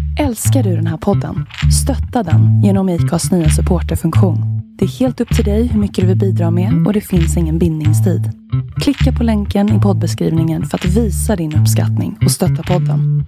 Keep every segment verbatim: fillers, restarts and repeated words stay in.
Älskar du den här podden? Stötta den genom I C A:s nya supporterfunktion. Det är helt upp till dig hur mycket du vill bidra med och det finns ingen bindningstid. Klicka på länken i poddbeskrivningen för att visa din uppskattning och stötta podden.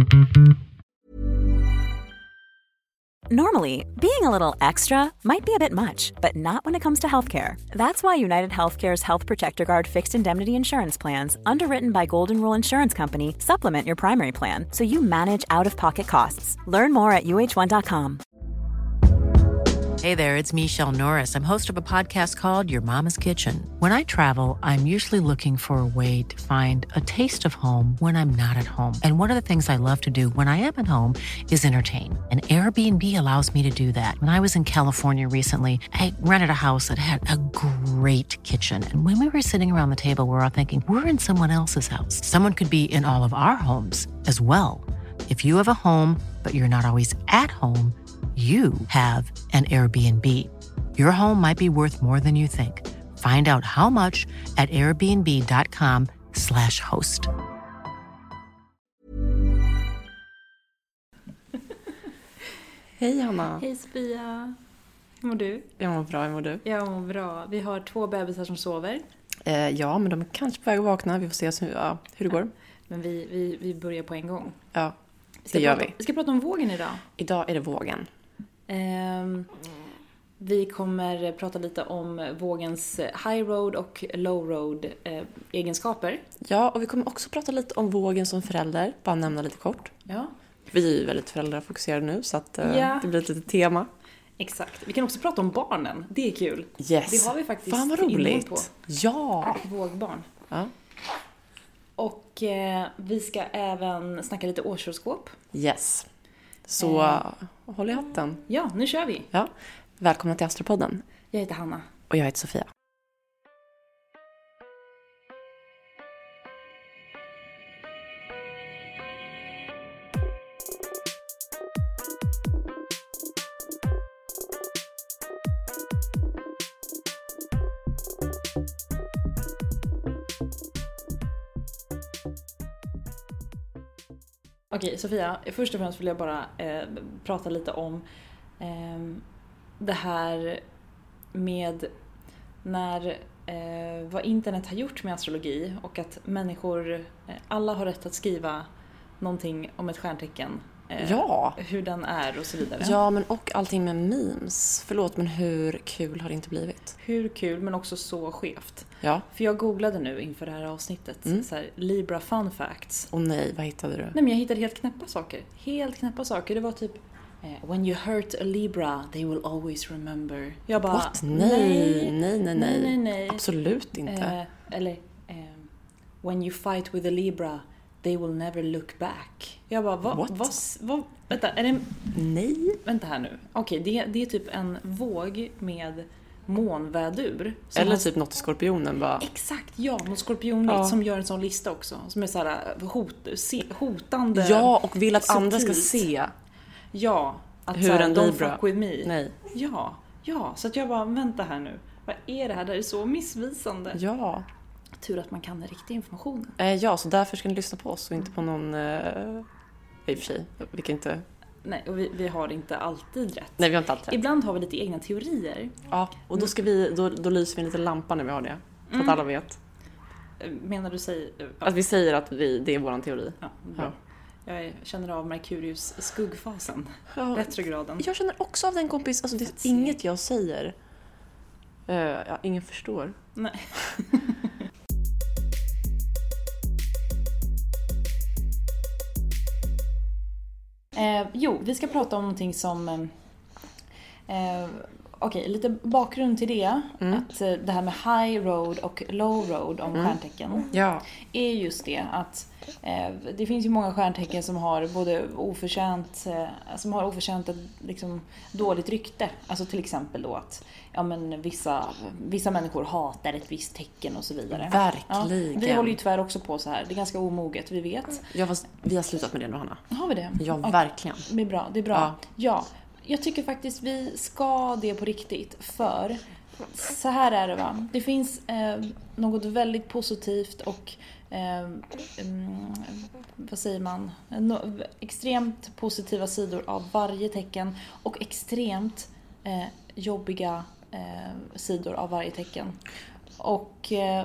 Normally, being a little extra might be a bit much, but not when it comes to healthcare. That's why United Healthcare's Health Protector Guard fixed indemnity insurance plans, underwritten by Golden Rule Insurance Company, supplement your primary plan so you manage out-of-pocket costs. Learn more at U H one dot com. Hey there, it's Michelle Norris. I'm host of a podcast called Your Mama's Kitchen. When I travel, I'm usually looking for a way to find a taste of home when I'm not at home. And one of the things I love to do when I am at home is entertain. And Airbnb allows me to do that. When I was in California recently, I rented a house that had a great kitchen. And when we were sitting around the table, we were all thinking, we're in someone else's house. Someone could be in all of our homes as well. If you have a home, but you're not always at home, you have an Airbnb. Your home might be worth more than you think. Find out how much at airbnb.com slash host. Hej Hanna. Hej Sofia. Hur mår du? Jag mår bra, hur mår du? Jag mår bra. Vi har två bebisar som sover. Eh, ja, men de är kanske på väg att vakna. Vi får se hur, ja, hur det går. Men vi, vi, vi börjar på en gång. Ja, vi det gör prata, vi. Vi ska prata om vågen idag. Idag är det vågen. Eh, vi kommer prata lite om vågens high road och low road eh, egenskaper. Ja, och vi kommer också prata lite om vågen som förälder. Bara nämna lite kort. Ja. Vi är ju väldigt föräldrafokuserade nu så att eh, ja. det blir ett litet tema. Exakt. Vi kan också prata om barnen. Det är kul. Yes. Det har vi faktiskt. Fan vad roligt. På. Ja. Vågbarn. Ja. Och eh, vi ska även snacka lite årshoroskop. Yes. Så eh. håll i hatten. Ja, nu kör vi. Ja. Välkomna till Astropodden. Jag heter Hanna. Och jag heter Sofia. Okej, Sofia, först och främst vill jag bara eh, prata lite om eh, det här med när eh, vad internet har gjort med astrologi och att människor, eh, alla har rätt att skriva någonting om ett stjärntecken. Eh, ja. Hur den är och så vidare. Ja, men och allting med memes. Förlåt, men hur kul har det inte blivit? Hur kul, men också så skevt. Ja. För jag googlade nu inför det här avsnittet. Mm. Så här, Libra fun facts. Åh nej, vad hittade du? Nej, men jag hittade helt knäppa saker. Helt knäppa saker. Det var typ eh, when you hurt a Libra, they will always remember. Jag bara, What? Nej, nej, nej, nej. nej, nej, nej. Absolut inte. Eh, eller eh, when you fight with a Libra, they will never look back. Jag bara, vad, What? vad, vad vänta, är det en, nej. vänta här nu. Okej, det, det är typ en våg med månvädur. Eller har, typ något i skorpionen bara. Exakt, ja, något skorpionligt ja. som gör en sån lista också. Som är så här hot, se, hotande. Ja, och vill att subtilt. andra ska se. Ja, att hur så här, en don't Libra. fuck with me. Nej. Ja, ja, så att jag bara, vänta här nu. Vad är det här? Det är så missvisande. Ja. Tur att man kan den riktiga informationen. Eh, ja, så därför ska ni lyssna på oss och inte på någon... Eh, I och för sig, vi kan inte... Nej, och vi, vi har inte alltid rätt. Nej, vi har inte alltid rätt. Ibland har vi lite egna teorier. Ja, och då, ska vi, då, då lyser vi en liten lampa när vi har det. Så Mm. att alla vet. Menar du säger... Ja. Att vi säger att vi, det är våran teori. Ja, bra. Ja. Jag känner av Merkurius skuggfasen. Ja. Retrograden. Jag känner också av den kompis. Alltså det är inget jag säger. Uh, ja, ingen förstår. Nej. eh, jo, vi ska prata om någonting som... Eh, Okej, okay, lite bakgrund till det. Mm. Att eh, det här med high road och low road om mm. stjärntecken. Ja. Är just det att eh, det finns ju många stjärntecken som har både oförtjänt, eh, som har oförtjänt ett liksom, dåligt rykte. Alltså till exempel då att ja, men vissa, vissa människor hatar ett visst tecken och så vidare. Verkligen. Ja, vi håller ju tyvärr också på så här. Det är ganska omoget, vi vet. Ja, fast vi har slutat med det nu, Hanna. Har vi det? Ja, ja, verkligen. Det är bra, det är bra. Ja. Ja, jag tycker faktiskt vi ska det på riktigt. För så här är det va. Det finns eh, något väldigt positivt och eh, mm, vad säger man? No, extremt positiva sidor av varje tecken och extremt eh, jobbiga eh, sidor av varje tecken. Och eh,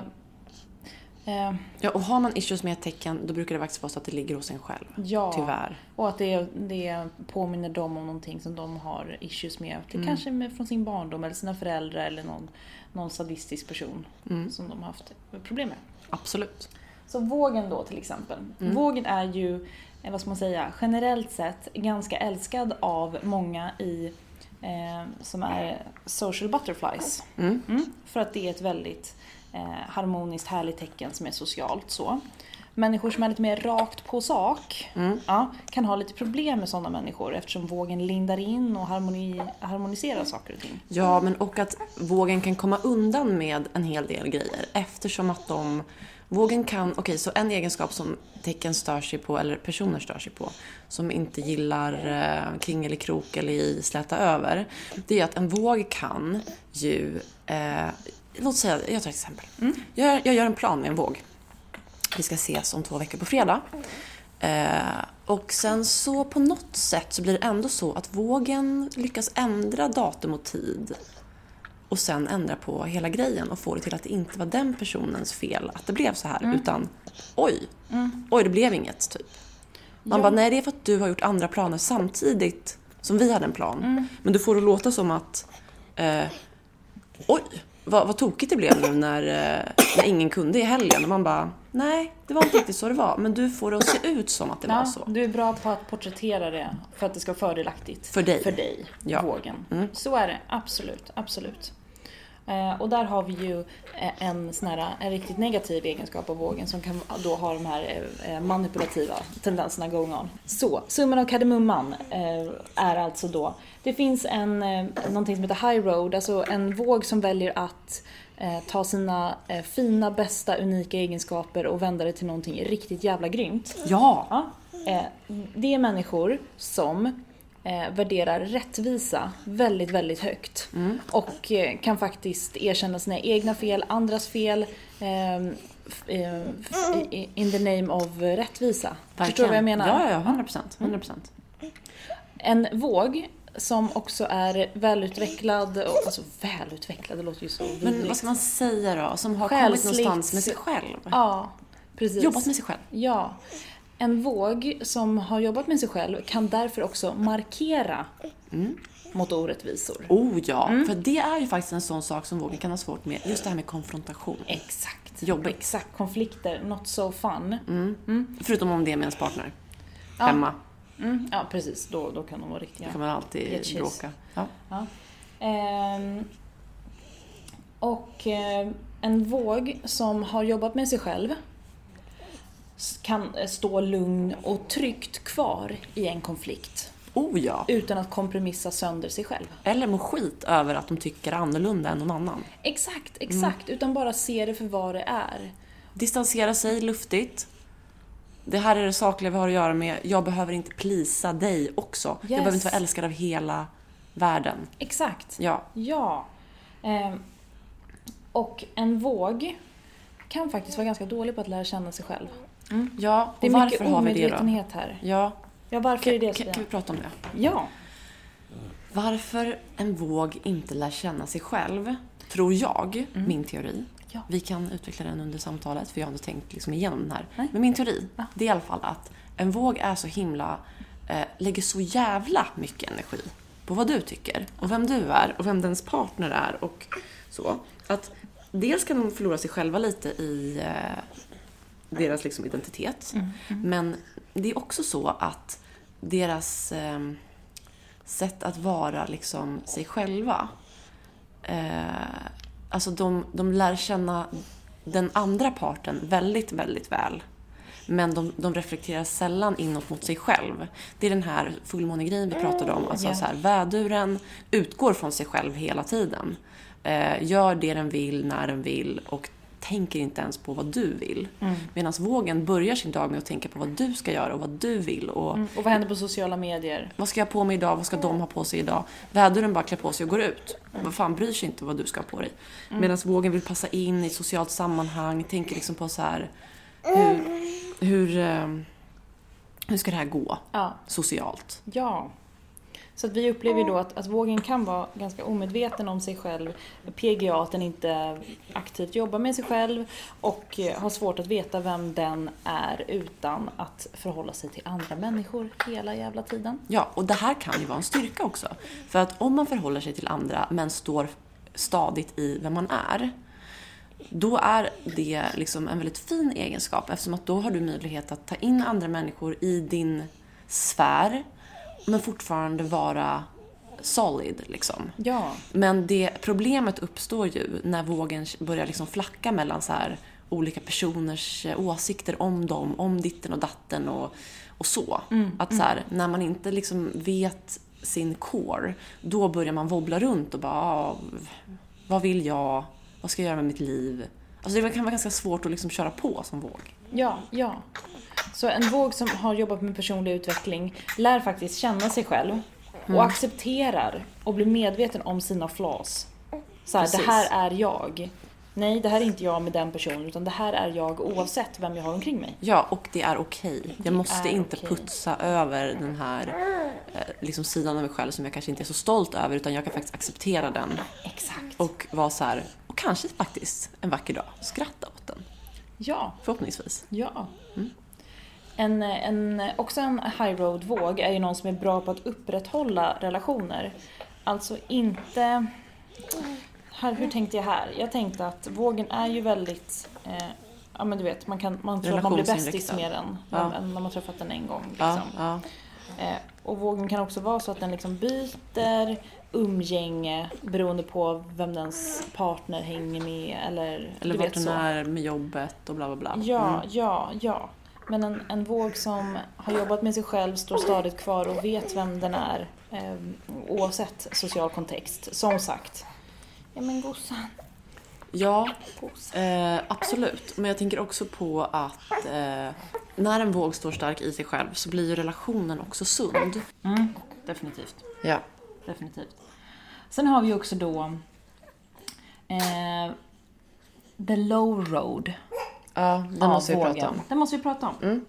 eh, ja, och har man issues med ett tecken, då brukar det faktiskt vara så att det ligger hos en själv. Ja, tyvärr. Och att det, det påminner dem om någonting som de har issues med. Det mm. kanske med från sin barndom eller sina föräldrar eller någon, någon sadistisk person mm. som de har haft problem med. Absolut. Så vågen då till exempel. Mm. Vågen är ju, vad ska man säga, generellt sett ganska älskad av många i eh, som är social butterflies. Mm. Mm, för att det är ett väldigt eh, harmoniskt, härligt tecken som är socialt så. Människor som är lite mer rakt på sak mm. ja, kan ha lite problem med sådana människor eftersom vågen lindar in och harmoni, harmoniserar saker och ting. Ja, men och att vågen kan komma undan med en hel del grejer eftersom att de vågen kan, okej okay, så en egenskap som tecken stör sig på eller personer stör sig på som inte gillar eh, kring eller krok eller i släta över, det är att en våg kan ju eh, låt säga, jag tar ett exempel. Mm. Jag, jag gör en plan med en våg. Vi ska ses om två veckor på fredag. Eh, och sen så på något sätt så blir det ändå så att vågen lyckas ändra datum och tid. Och sen ändra på hela grejen och få det till att det inte var den personens fel att det blev så här. Mm. Utan oj, mm. oj det blev inget typ. Man ja. bara, nej det är för att du har gjort andra planer samtidigt som vi hade en plan. Mm. Men du får det låta som att eh, oj. Vad, vad tokigt det blev nu när, när ingen kunde i helgen. Och man bara, nej, det var inte riktigt så det var. Men du får det att se ut som att det ja, var så. Du är bra på att porträttera det för att det ska vara fördelaktigt. För dig. För dig, ja. Vågen. Mm. Så är det, absolut, absolut. Eh, och där har vi ju en, sån här, en riktigt negativ egenskap av vågen som kan då ha de här eh, manipulativa tendenserna going on. Så, summan av kardemumman eh, är alltså då, det finns en, eh, någonting som heter high road, alltså en våg som väljer att eh, ta sina eh, fina, bästa, unika egenskaper och vända det till någonting riktigt jävla grymt. Ja! ja eh, det är människor som Eh, värderar rättvisa väldigt, väldigt högt. Mm. Och eh, kan faktiskt erkänna sina egna fel, andras fel eh, eh, in the name of rättvisa. Verkligen. Förstår du vad jag menar? Ja, ja, hundra procent. hundra procent. En våg som också är välutvecklad, alltså välutvecklad, det låter ju så vidrigt. Men vad ska man säga då? Som har kommit någonstans med sig själv. Ja, precis. Jobbat med sig själv. Ja. En våg som har jobbat med sig själv kan därför också markera mm. mot orättvisor. Oh ja, mm. för det är ju faktiskt en sån sak som vågen kan ha svårt med. Just det här med konfrontation. Exakt. Jobbigt. Exakt, konflikter, not so fun. Mm. Mm. Förutom om det är med ens partner. Ja. Hemma. Mm. Ja, precis. Då, då kan de vara riktiga. Då kan man alltid bråka. Ja. Ja. Ehm. Och eh, en våg som har jobbat med sig själv kan stå lugn och tryggt kvar i en konflikt. Oh ja. Utan att kompromissa sönder sig själv. Eller må skit över att de tycker annorlunda än någon annan. Exakt, exakt. Mm. Utan bara se det för vad det är. Distansera sig luftigt. Det här är det sakliga vi har att göra med. Jag behöver inte plisa dig också. Yes. Jag behöver inte vara älskad av hela världen. Exakt. Ja. Ja. Eh, och en våg kan faktiskt vara ganska dålig på att lära känna sig själv. Mm. Ja, och det är varför mycket har vi det då? omedvetenhet här. Ja. Ja, varför är det så? Kan, kan vi prata om det? Ja. Varför en våg inte lär känna sig själv, tror jag, mm. min teori. Ja. Vi kan utveckla den under samtalet, för jag har inte tänkt liksom igenom den här. Nej. Men min teori, ja. det är i alla fall att en våg är så himla, eh, lägger så jävla mycket energi på vad du tycker. Och vem du är, och vem dens partner är, och så. Att dels kan de förlora sig själva lite i eh, deras liksom identitet. Mm. Mm. Men det är också så att deras eh, sätt att vara liksom sig själva, eh, alltså de, de lär känna den andra parten väldigt, väldigt väl. Men de, de reflekterar sällan inåt mot sig själv. Det är den här fullmånegrejen vi pratade om. Alltså yeah. så här, väduren utgår från sig själv hela tiden. Eh, gör det den vill, när den vill, och tänker inte ens på vad du vill. Mm. Medan vågen börjar sin dag med att tänka på vad du ska göra och vad du vill. Och, Mm. och vad händer på sociala medier? Vad ska jag på mig idag? Vad ska de ha på sig idag? Väduren bara klär på sig och går ut. Mm. Vad fan bryr sig inte vad du ska ha på dig. Mm. Medan vågen vill passa in i socialt sammanhang. Tänker liksom på så här... Hur, hur, hur ska det här gå? Ja. Socialt. Ja. Så att vi upplever ju då att, att vågen kan vara ganska omedveten om sig själv. P G A, att den inte aktivt jobbar med sig själv. Och har svårt att veta vem den är utan att förhålla sig till andra människor hela jävla tiden. Ja, och det här kan ju vara en styrka också. För att om man förhåller sig till andra men står stadigt i vem man är, då är det liksom en väldigt fin egenskap. Eftersom att då har du möjlighet att ta in andra människor i din sfär, men fortfarande vara solid liksom. Ja. Men det problemet uppstår ju när vågen börjar liksom flacka mellan så här olika personers åsikter om dem, om ditten och datten och, och så. Mm, att så här, mm. när man inte liksom vet sin core, då börjar man wobbla runt och bara, ah, vad vill jag? Vad ska jag göra med mitt liv? Alltså det kan vara ganska svårt att liksom köra på som våg. Ja, ja. Så en våg som har jobbat med personlig utveckling lär faktiskt känna sig själv och mm. accepterar och blir medveten om sina flaws. Så här, det här är jag. Nej, det här är inte jag med den personen, utan det här är jag oavsett vem jag har omkring mig. Ja, och det är okej. Okay. Jag måste inte okay. putsa över den här eh, liksom sidan av mig själv som jag kanske inte är så stolt över, utan jag kan faktiskt acceptera den. Exakt. Och vara så här, och kanske faktiskt en vacker dag skratta åt den. Ja. Förhoppningsvis. Ja. Mm. En, en, också en high road-våg är ju någon som är bra på att upprätthålla relationer. Alltså inte... Här, hur tänkte jag här? Jag tänkte att vågen är ju väldigt... Eh, ja, men du vet, man, kan, man tror att man blir bästis med den ja. än när man träffat den en gång. Liksom. Ja, ja. Eh, och vågen kan också vara så att den liksom byter umgänge beroende på vem dens partner hänger med. Eller, eller du vart vet den så. är med jobbet och bla bla bla. Ja, mm. ja, ja. Men en, en våg som har jobbat med sig själv, står stadigt kvar och vet vem den är eh, oavsett social kontext. Som sagt. Ja men gossan. Ja, eh, absolut. Men jag tänker också på att eh, när en våg står stark i sig själv så blir ju relationen också sund. Mm, definitivt. Ja. Definitivt. Sen har vi också då eh, the low road. Ja, det måste vi vågen. prata om. Det måste vi prata om. Mm.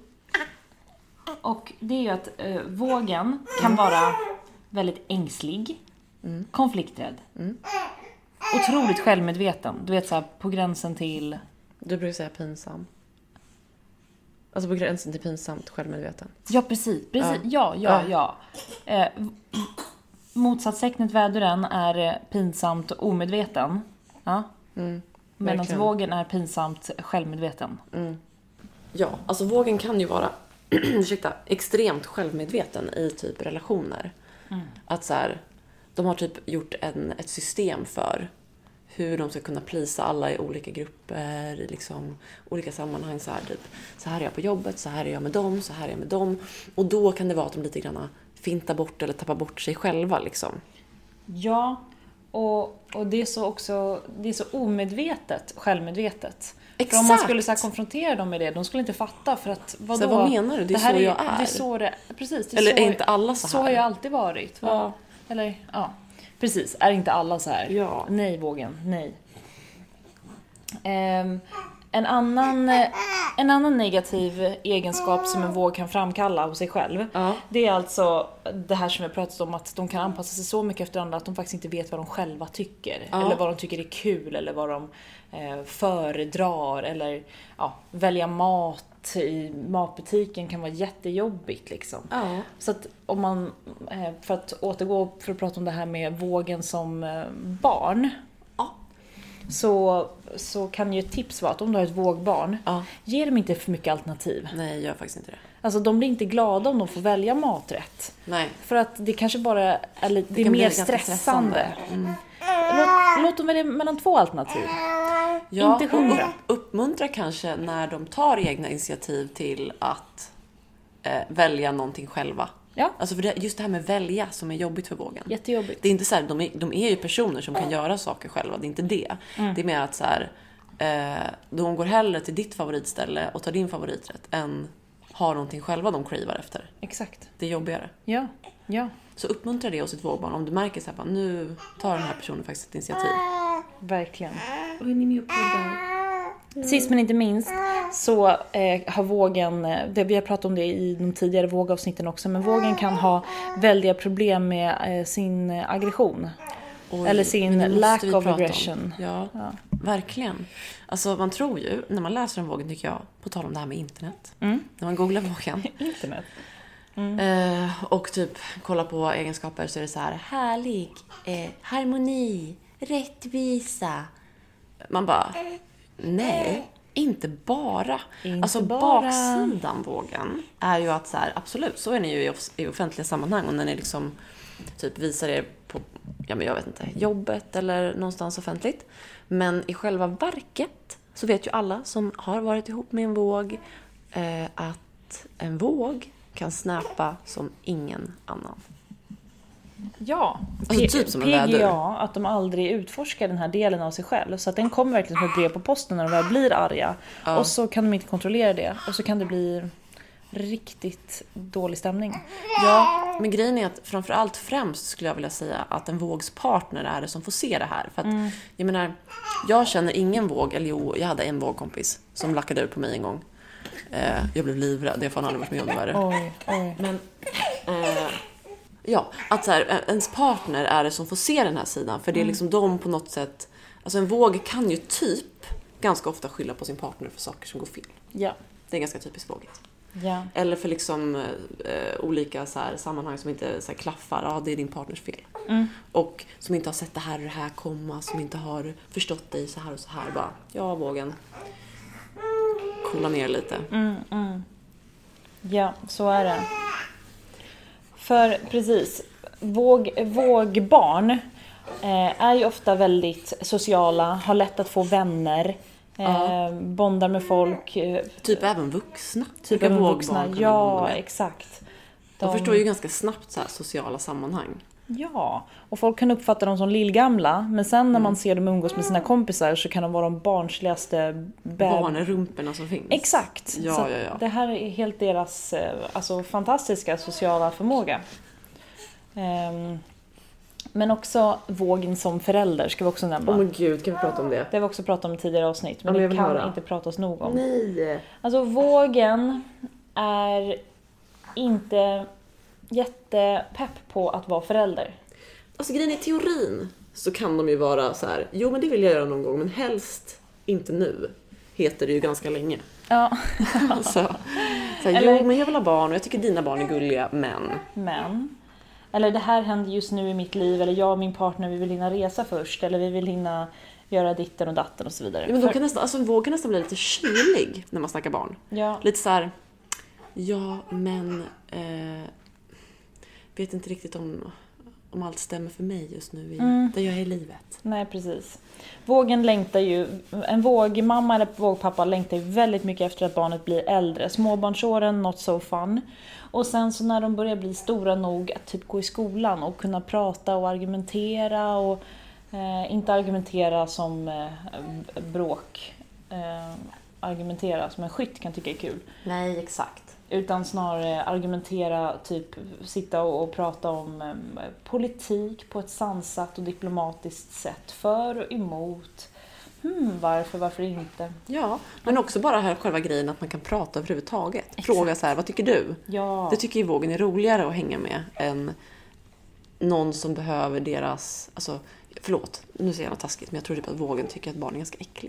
Och det är ju att eh, vågen kan vara väldigt ängslig, mm. konflikträdd. Mm. Otroligt självmedveten. Du vet så här, på gränsen till... Du brukar säga pinsam. Alltså på gränsen till pinsamt självmedveten. Ja, precis. precis. Ja, ja, ja. ja. Eh, motsatstecknet väduren är pinsamt och omedveten. Ja. Mm, medan vågen är pinsamt självmedveten. Mm. Ja, alltså vågen kan ju vara ursäkta, extremt självmedveten i typ relationer. Mm. Att så här, de har typ gjort en, ett system för hur de ska kunna plisa alla i olika grupper, i liksom olika sammanhang. Så här, typ, så här är jag på jobbet, så här är jag med dem, så här är jag med dem. Och då kan det vara att de lite grann fintar bort eller tappar bort sig själva. Liksom. Ja, och, och det är så också det är så omedvetet, självmedvetet. Exakt. För om man skulle så här, konfrontera dem med det, de skulle inte fatta. För att, vadå? Så vad menar du? Det är det så är, jag är. Det är så det, precis, det är eller så, är inte alla så här? Så har jag alltid varit. Ja. Eller, ja. Precis, är inte alla så här? Ja. Nej, vågen, nej. Um, en, annan, en annan negativ egenskap som en våg kan framkalla hos sig själv, ja. Det är alltså det här som jag pratat om, att de kan anpassa sig så mycket efter andra att de faktiskt inte vet vad de själva tycker. Ja. Eller vad de tycker är kul, eller vad de eh, föredrar, eller ja, välja mat i matbutiken kan vara jättejobbigt liksom. Ja. Så att om man, för att återgå för att prata om det här med vågen som barn, ja. så, så kan ju ett tips vara att om du har ett vågbarn, ja. Ge dem inte för mycket alternativ. Nej, gör faktiskt inte det. Alltså de blir inte glada om de får välja maträtt. Nej. För att det kanske bara är, lite, det det är mer stressande. stressande. Mm. Låt, låt dem välja mellan två alternativ. Ja, inte hundra. Upp, uppmuntra kanske när de tar egna initiativ till att eh, välja någonting själva. Ja. Alltså för det, just det här med välja som är jobbigt för vågen. Jättejobbigt. Det är inte så här, de är, de är ju personer som kan göra saker själva, det är inte det. Mm. Det är mer att så här, Eh, de går hellre till ditt favoritställe och tar din favoriträtt än har någonting själva de cravar efter. Exakt. Det är jobbigare. Ja, ja. Så uppmuntra det hos ett vågbarn. Om du märker så här, bara, nu tar den här personen faktiskt ett initiativ. Verkligen. Och är ni med och poddar? Sist men inte minst så eh, har vågen, det, vi har pratat om det i de tidigare vågavsnitten också, men vågen kan ha väldiga problem med eh, sin aggression. Oj, eller sin lack of aggression. Ja, ja, verkligen. Alltså man tror ju, när man läser om vågen tycker jag, på tal om det här med internet. Mm. När man googlar vågen. internet. Mm. Eh, och typ kollar på egenskaper så är det så här, härlig, eh, harmoni, rättvisa. Man bara, nej, inte bara. Inte alltså bara. Baksidan vågen är ju att så här, absolut, så är ni ju i, off- i offentliga sammanhang och när ni liksom typ visar er på, ja men jag vet inte, jobbet eller någonstans offentligt. Men i själva verket så vet ju alla som har varit ihop med en våg eh, att en våg kan snäpa som ingen annan. Ja, alltså, P- typ som en P G A, väder. att de aldrig utforskar den här delen av sig själv. Så att den kommer verkligen som ett brev på posten när de väl blir arga. Ja. Och så kan de inte kontrollera det. Och så kan det bli riktigt dålig stämning. Ja, men grejen är att framförallt främst skulle jag vilja säga att en vågs partner är det som får se det här. För att, mm. jag menar, jag känner ingen våg, eller jo, jag hade en vågkompis som lackade ut på mig en gång. Eh, jag blev livrädd, jag har fan aldrig varit med om det värre. Oj, oj. Men, eh, ja, att så här, ens partner är det som får se den här sidan. För det är liksom de på något sätt, alltså en våg kan ju typ ganska ofta skylla på sin partner för saker som går fel. Ja. Det är ganska typiskt vågigt. Ja. Eller för liksom eh, olika så här, sammanhang som inte så här, klaffar. Ja, det är din partners fel. Mm. Och som inte har sett det här och det här komma. Som inte har förstått dig så här och så här. Bara, ja, vågen. Coola ner lite. Mm, mm. Ja, så är det. För precis, våg, vågbarn eh, är ju ofta väldigt sociala. Har lätt att få vänner. Ja. Eh, bondar med folk. Eh, typ även vuxna. Typ även vuxna, ja exakt. De... de förstår ju ganska snabbt så här sociala sammanhang. Ja, och folk kan uppfatta dem som lillgamla. Men sen när mm. man ser dem umgås med sina kompisar så kan de vara de barnsligaste bä- barnerumporna som finns. Exakt, ja, så ja, ja. det här är helt deras alltså, fantastiska sociala förmåga. Um, Men också vågen som förälder ska vi också nämna. Åh oh, men gud, kan vi prata om det? Det har vi också pratat om i tidigare avsnitt. Men ja, det kan höra. inte pratas nog om. Nej. Alltså vågen är inte jättepepp på att vara förälder. Alltså grejen i teorin så kan de ju vara så här. Jo men det vill jag göra någon gång. Men helst inte nu. Heter det ju ganska länge. Ja. alltså, så här, Eller... Jo men jag vill ha barn och jag tycker dina barn är gulliga. Men. Men. Eller det här händer just nu i mitt liv. Eller jag och min partner, vi vill hinna resa först. Eller vi vill hinna göra ditten och datten och så vidare. Ja, men då kan nästan, alltså, en våg kan nästan bli lite kylig när man snackar barn. Ja. Lite så här. Ja, men eh, vet inte riktigt om, om allt stämmer för mig just nu i, mm. där jag är i livet. Nej, precis. Vågen längtar ju, en vågmamma eller vågpappa längtar ju väldigt mycket efter att barnet blir äldre. Småbarnsåren, not so fun. Och sen så när de börjar bli stora nog att typ gå i skolan och kunna prata och argumentera och eh, inte argumentera som eh, bråk. Eh, argumentera som en skytt kan tycka är kul. Nej, exakt. Utan snarare argumentera, typ sitta och, och prata om eh, politik på ett sansat och diplomatiskt sätt. För och emot. Hmm, varför, varför inte? Ja, men också bara här själva grejen att man kan prata överhuvudtaget. Exakt. Fråga så här, vad tycker du? Ja. Det tycker ju vågen är roligare att hänga med än någon som behöver deras... Alltså, förlåt, nu säger jag något taskigt, men jag tror typ att vågen tycker att barn är ganska äckliga.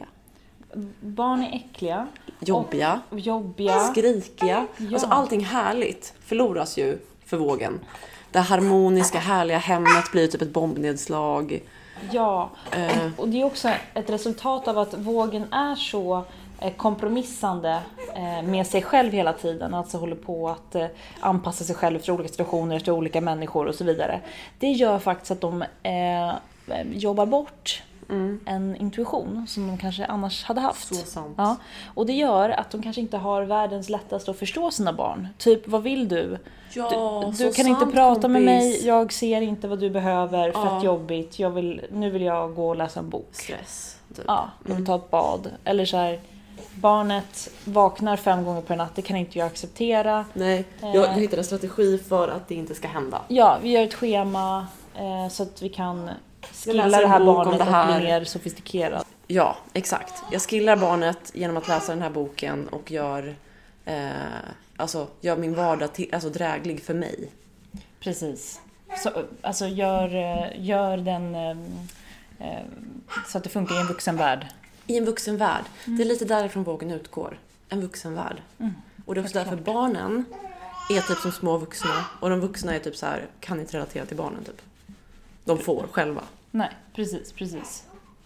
Barn är äckliga. Jobbiga. Och jobbiga. Skrikiga. Ja. Alltså allting härligt förloras ju för vågen. Det harmoniska, härliga hemmet blir typ ett bombnedslag. Ja, uh. och det är också ett resultat av att vågen är så kompromissande med sig själv hela tiden. Alltså håller på att anpassa sig själv efter olika situationer, efter olika människor och så vidare. Det gör faktiskt att de eh, jobbar bort mm. en intuition som de kanske annars hade haft. Så sant. Ja. Och det gör att de kanske inte har världens lättaste att förstå sina barn. Typ, vad vill du? Ja, du du kan sant, inte prata kompis. med mig, jag ser inte vad du behöver, Ja. fett jobbigt. Jag vill, nu vill jag gå och läsa en bok. Stress. Typ. Ja, jag vill ta ett bad. Eller så här, barnet vaknar fem gånger per natt, det kan inte jag acceptera. Nej, jag, jag hittar en strategi för att det inte ska hända. Ja, vi gör ett schema eh, så att vi kan skilla läser det här en bok om barnet det här. och bli mer sofistikerad. Ja, exakt. Jag skillar barnet genom att läsa den här boken och gör, eh, alltså, gör min vardag till, alltså, dräglig för mig. Precis. Så, alltså gör, eh, gör den eh, eh, så att det funkar i en vuxenvärld. I en vuxenvärld. Mm. Det är lite därifrån vågen utgår. En vuxenvärld. Mm. Och det är också därför barnen är typ som små vuxna. Och de vuxna är typ så här, kan inte relatera till barnen typ. De får själva. Nej, precis, precis.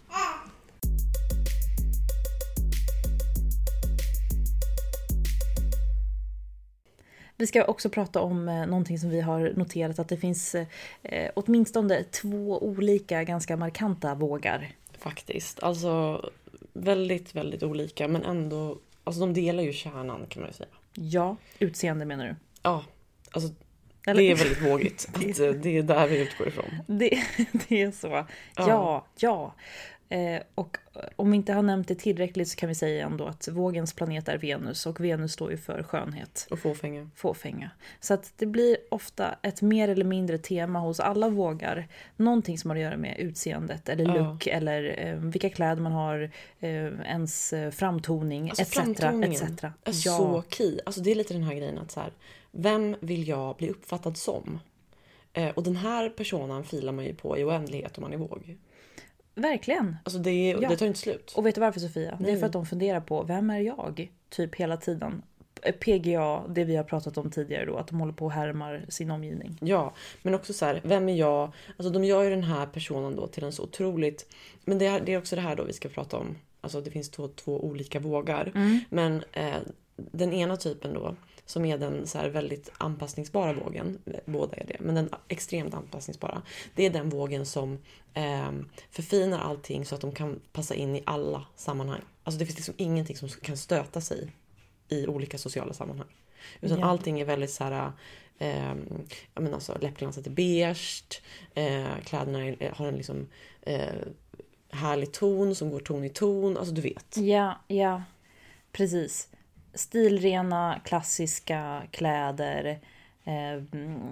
Vi ska också prata om eh, någonting som vi har noterat, att det finns eh, åtminstone två olika ganska markanta vågar. Faktiskt. Alltså väldigt, väldigt olika. Men ändå, alltså de delar ju kärnan kan man ju säga. Ja, utseende menar du? Ja, alltså Eller? det är väldigt vågigt. Att det är där vi utgår ifrån. Det, det är så. Ja, ja. ja. Eh, och om vi inte har nämnt det tillräckligt så kan vi säga ändå att vågens planet är Venus, och Venus står ju för skönhet. Och fåfänga. Fåfänga. Så att det blir ofta ett mer eller mindre tema hos alla vågar. Någonting som har att göra med utseendet eller look, ja. eller eh, vilka kläder man har, eh, ens framtoning, alltså, et cetera et cetera. Är ja. så key. Alltså det är lite den här grejen att så här, vem vill jag bli uppfattad som? Eh, och den här personen filar man ju på i oändlighet om man är våg. Verkligen. Alltså det, ja. det tar inte slut. Och vet du varför, Sofia? Nej. Det är för att de funderar på, vem är jag? Typ hela tiden. P G A, det vi har pratat om tidigare då, att de håller på och härmar sin omgivning. Ja, men också så här, vem är jag? Alltså de gör ju den här personen då till en så otroligt... Men det är, det är också det här då vi ska prata om. Alltså det finns två, två olika vågar. Mm. Men eh, den ena typen då, som är den så här väldigt anpassningsbara vågen, båda är det, men den extremt anpassningsbara, det är den vågen som eh, förfinar allting så att de kan passa in i alla sammanhang. Alltså det finns liksom ingenting som kan stöta sig i olika sociala sammanhang. Utan yeah. allting är väldigt så här, eh, jag menar alltså läppglanset är beige, eh, kläderna är, har en liksom eh, härlig ton som går ton i ton, alltså du vet. Ja, ja, precis. Stilrena, klassiska kläder, eh,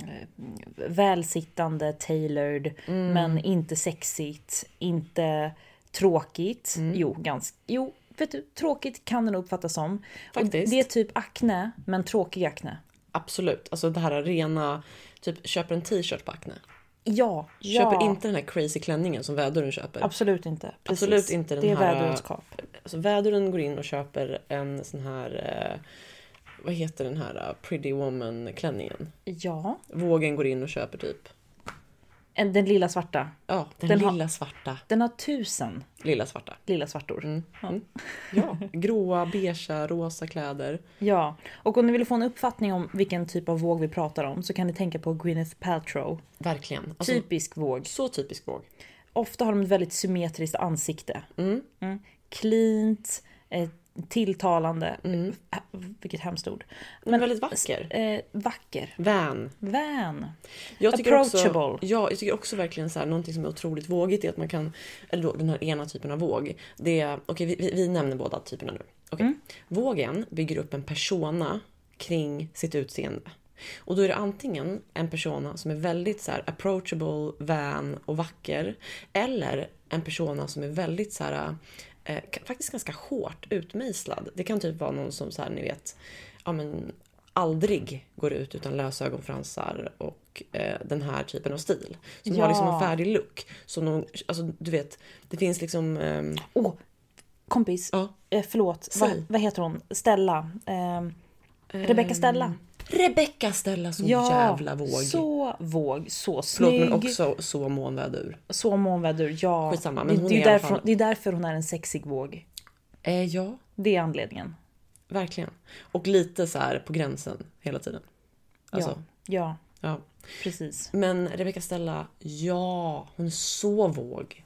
välsittande, tailored, mm. men inte sexigt, inte tråkigt. Mm. Jo, ganska, jo, vet du, tråkigt kan den uppfattas som. Faktiskt. Det är typ akne, men tråkig akne. Absolut, alltså det här rena, typ köper en t-shirt på akne. Ja, köper ja. inte den här crazy klänningen som väduren köper. Absolut inte. Precis. Absolut inte den det är här. vädurenskap. Alltså väduren går in och köper en sån här, eh, vad heter den här uh, Pretty Woman klänningen? Ja. Vågen går in och köper typ. En, den lilla svarta. Ja, den, den lilla har, svarta. Den har tusen. Lilla svarta. Lilla svartor. Mm. Ja. Mm. Ja, gråa, beigea, rosa kläder. Ja, och om ni vill få en uppfattning om vilken typ av våg vi pratar om så kan ni tänka på Gwyneth Paltrow. Verkligen. Alltså, typisk våg. Så typisk våg. Ofta har de ett väldigt symmetriskt ansikte. Mm. Mm. Cleant, eh, tilltalande. Mm. Vilket hemskt ord. Men, Men väldigt vacker. Eh, vacker. Vän. Vän. Jag tycker Approachable. Också, ja, jag tycker också verkligen så här, någonting som är otroligt vågigt är att man kan, eller då, den här ena typen av våg. Det är, okej, vi, vi, vi nämner båda typerna nu. Okay. Mm. Vågen bygger upp en persona kring sitt utseende. Och då är det antingen en persona som är väldigt så här approachable, vän och vacker, eller en persona som är väldigt så här eh, faktiskt ganska hårt utmejslad. Det kan typ vara någon som så här, ni vet, ja men aldrig går ut utan lösögonfransar och eh, den här typen av stil. Som ja. har liksom en färdig look. Som någon, alltså du vet, det finns liksom... Åh, eh... oh, kompis, ja. eh, förlåt, Va, vad heter hon? Stella. Eh, Rebecca Stella. Rebecca Stella, så ja, jävla våg. Så våg, så snygg. Förlåt, men också så månvädur. Så månvädur, ja. Skitsamma, men hon det, det, är är därför, det är därför hon är en sexig våg. Eh, ja. Det är anledningen. Verkligen. Och lite så här på gränsen hela tiden. Alltså, ja, ja, ja, precis. Men Rebecca Stella, ja, hon är så våg.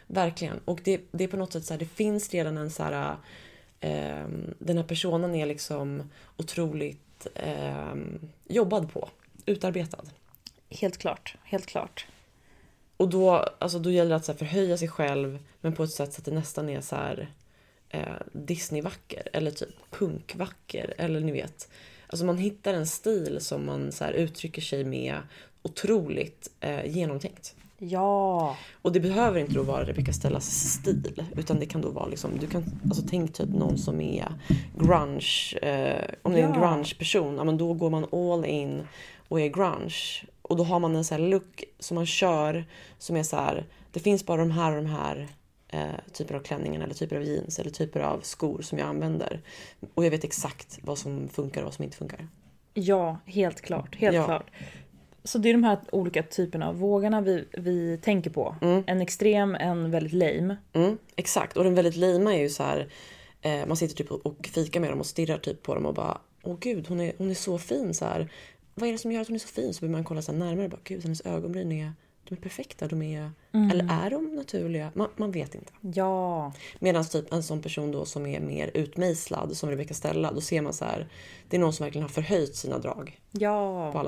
Verkligen. Och det, det är på något sätt så här, det finns redan en så här, eh, den här personen är liksom otroligt eh, jobbad på, utarbetad. Helt klart, helt klart. Och då, alltså, då gäller det att så här, förhöja sig själv, men på ett sätt så att det nästan är så här eh, Disney-vacker eller typ punkvacker, eller ni vet. Alltså man hittar en stil som man så här, uttrycker sig med otroligt eh, genomtänkt. Ja. Och det behöver inte då vara Rebecca Stellas stil, utan det kan då vara liksom, du kan, alltså tänk typ någon som är grunge, eh, om det är en Ja. grunge-person, ja men då går man all in och är grunge. Och då har man en så här look som man kör, som är så här, det finns bara de här och de här eh, typer av klänningar eller typer av jeans eller typer av skor som jag använder. Och jag vet exakt vad som funkar och vad som inte funkar. Ja, helt klart, helt Ja. klart. Så det är de här olika typerna av vågorna vi, vi tänker på. Mm. En extrem, en väldigt lame. Mm, exakt, och den väldigt lima är ju så här, eh, man sitter typ och fikar med dem och stirrar typ på dem och bara, åh gud, hon är, hon är så fin så här. Vad är det som gör att hon är så fin? Så börjar man kolla så här närmare, bara gud, hennes ögonbryn är, de är perfekta, de är, Mm. eller är de naturliga? Man, man vet inte. Ja. Medan typ en sån person då som är mer utmejslad, som Rebecca Stella, då ser man så här, det är någon som verkligen har förhöjt sina drag Ja. på alla.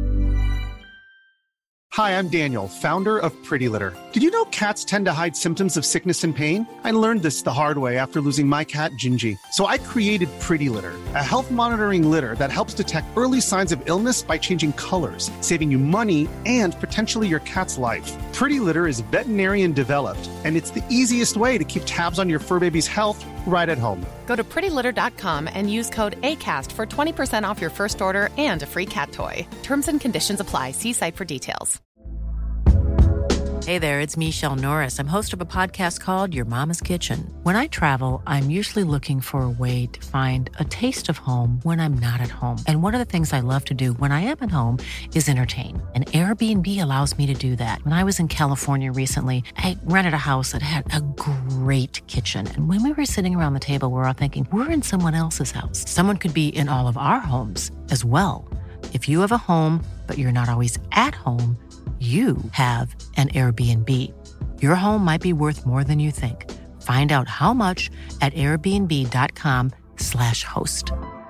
Hi, I'm Daniel, founder of Pretty Litter. Did you know cats tend to hide symptoms of sickness and pain? I learned this the hard way after losing my cat, Gingy. So I created Pretty Litter, a health monitoring litter that helps detect early signs of illness by changing colors, saving you money and potentially your cat's life. Pretty Litter is veterinarian developed, and it's the easiest way to keep tabs on your fur baby's health right at home. Go to pretty litter dot com and use code ACAST for twenty percent off your first order and a free cat toy. Terms and conditions apply. See site for details. Hey there, it's Michelle Norris. I'm host of a podcast called Your Mama's Kitchen. When I travel, I'm usually looking for a way to find a taste of home when I'm not at home. And one of the things I love to do when I am at home is entertain. And Airbnb allows me to do that. When I was in California recently, I rented a house that had a great kitchen. And when we were sitting around the table, we were all thinking, we're in someone else's house. Someone could be in all of our homes as well. If you have a home, but you're not always at home, you have an Airbnb. Your home might be worth more than you think. Find out how much at airbnb.com slash host.